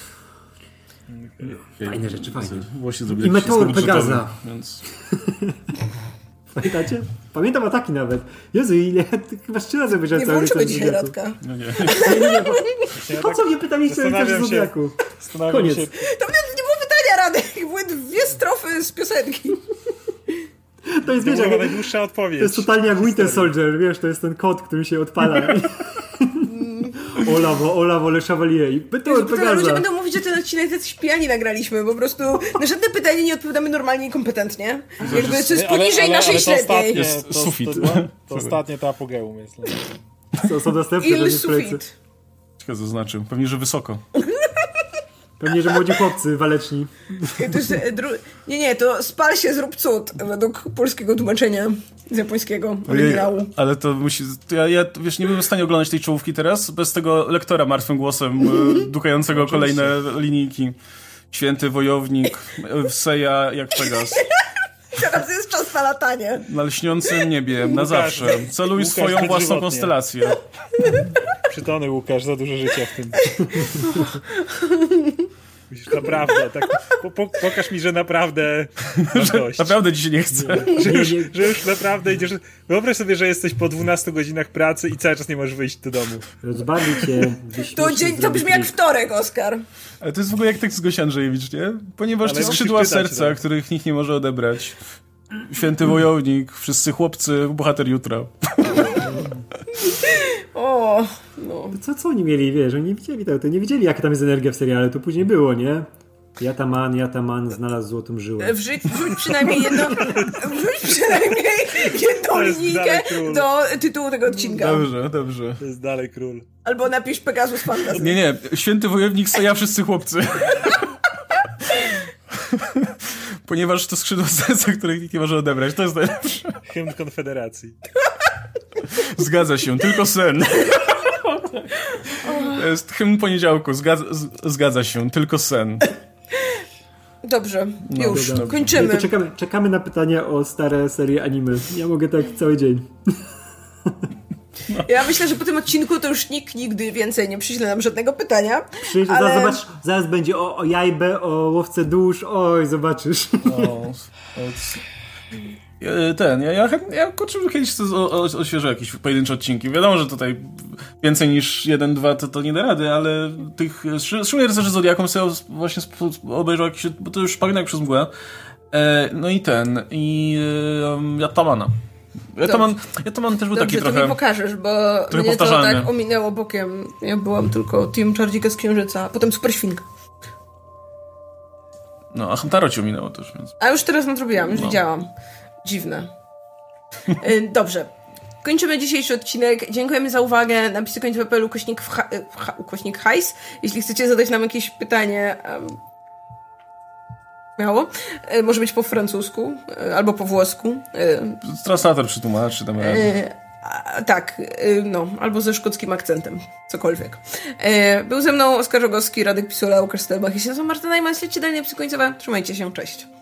Fajne rzeczy, fajne. I Meteor Pegaza. Więc... Pamiętacie? Pamiętam ataki nawet. Jezu, ile chyba 3 razy obejrzałem cały włączymy dzisiaj Radka. Nie. Po co mnie pytaliście o Rycerzy Zodiaku? Koniec. To nie było pytania, Radek. Były 2 strofy z piosenki. To jest, wiesz, najdłuższa odpowiedź. To jest totalnie jak Winter Soldier, wiesz, to jest ten kod, który się odpala. Olavo, Le Chevalier i Meteor Pegaza. Ludzie będą mówić, że ten odcinek to coś pijani nagraliśmy, po prostu na żadne pytanie nie odpowiadamy normalnie i kompetentnie. Jakby to jest poniżej naszej średniej. Jest sufit. To ostatnie to apogeum jest. Są następne. Il sufit. Ciekawe co znaczy. Pewnie, że wysoko. Pewnie, że młodzi chłopcy waleczni. To jest nie, to spal się, zrób cud, według polskiego tłumaczenia z japońskiego oryginału. Ale to musi... Ja wiesz, nie byłem w stanie oglądać tej czołówki teraz bez tego lektora martwym głosem dukającego kolejne linijki. Święty wojownik, Seja jak Pegas. Teraz jest czas na latanie. Na lśniącym niebie, na zawsze. Celuj swoją własną konstelację. Przytony, Łukasz, za dużo życia w tym. Musisz naprawdę, tak, pokaż mi, że naprawdę dość. Naprawdę ci się nie chce. Że już naprawdę idziesz... Wyobraź sobie, że jesteś po 12 godzinach pracy i cały czas nie możesz wyjść do domu. Rozbawi cię. To brzmi jak wtorek, Oskar. Ale to jest w ogóle jak tekst Gosi Andrzejewicz, nie? Ponieważ te skrzydła serca, no, których nikt nie może odebrać. Święty wojownik, wszyscy chłopcy, bohater jutra. O, no. Co oni mieli, wiesz, oni nie widzieli tego, to nie widzieli, jaka tam jest energia w seriale, to później było, nie? Yataman znalazł złotą żyłę. Wrzuć przynajmniej jedną linijkę do tytułu tego odcinka. Dobrze. To jest dalej król. Albo napisz Pegasus Fantasy. Nie, święty wojownik Seja, wszyscy chłopcy. Ponieważ to skrzydło serca, których nikt nie może odebrać, to jest najlepsze. Hymn Konfederacji. Zgadza się, tylko sen. To jest hymn poniedziałku, zgadza się, tylko sen. Dobrze, już, kończymy. To czekamy na pytania o stare serie anime. Ja mogę tak cały dzień. No. Ja myślę, że po tym odcinku to już nikt nigdy więcej nie przyśle nam żadnego pytania. Ale... Zobacz, zaraz będzie o Jajbę, o Łowce Dusz, oj, zobaczysz. Ja kurczę, kiedyś odświeżę jakieś pojedyncze odcinki. Wiadomo, że tutaj więcej niż 1-2 to nie da rady, ale tych szczególnie Rycerzy Zodiaką sobie właśnie obejrzał jakiś, bo to już pamiętam jak przez mgłę. No i Yatamana. Yataman też był taki trochę... to mi pokażesz, bo mnie to tak ominęło bokiem. Ja byłam tylko Team Czardzika z Księżyca, a potem Super Świnka. No, a Hamtaro ci ominęło też, więc... A już teraz nadrobiłam, już widziałam. Dziwne. Dobrze. Kończymy dzisiejszy odcinek. Dziękujemy za uwagę. Napisy końcowe.pl /hajs. Jeśli chcecie zadać nam jakieś pytanie... Miało. Może być po francusku albo po włosku. Translator przetłumaczy tam tak, no, albo ze szkockim akcentem, cokolwiek. Był ze mną Oskar Rogowski, Radek Pisula, Łukasz Stelmach i się nazywam Marta Najman. Śledźcie dalej Psy Końcowe. Trzymajcie się, cześć.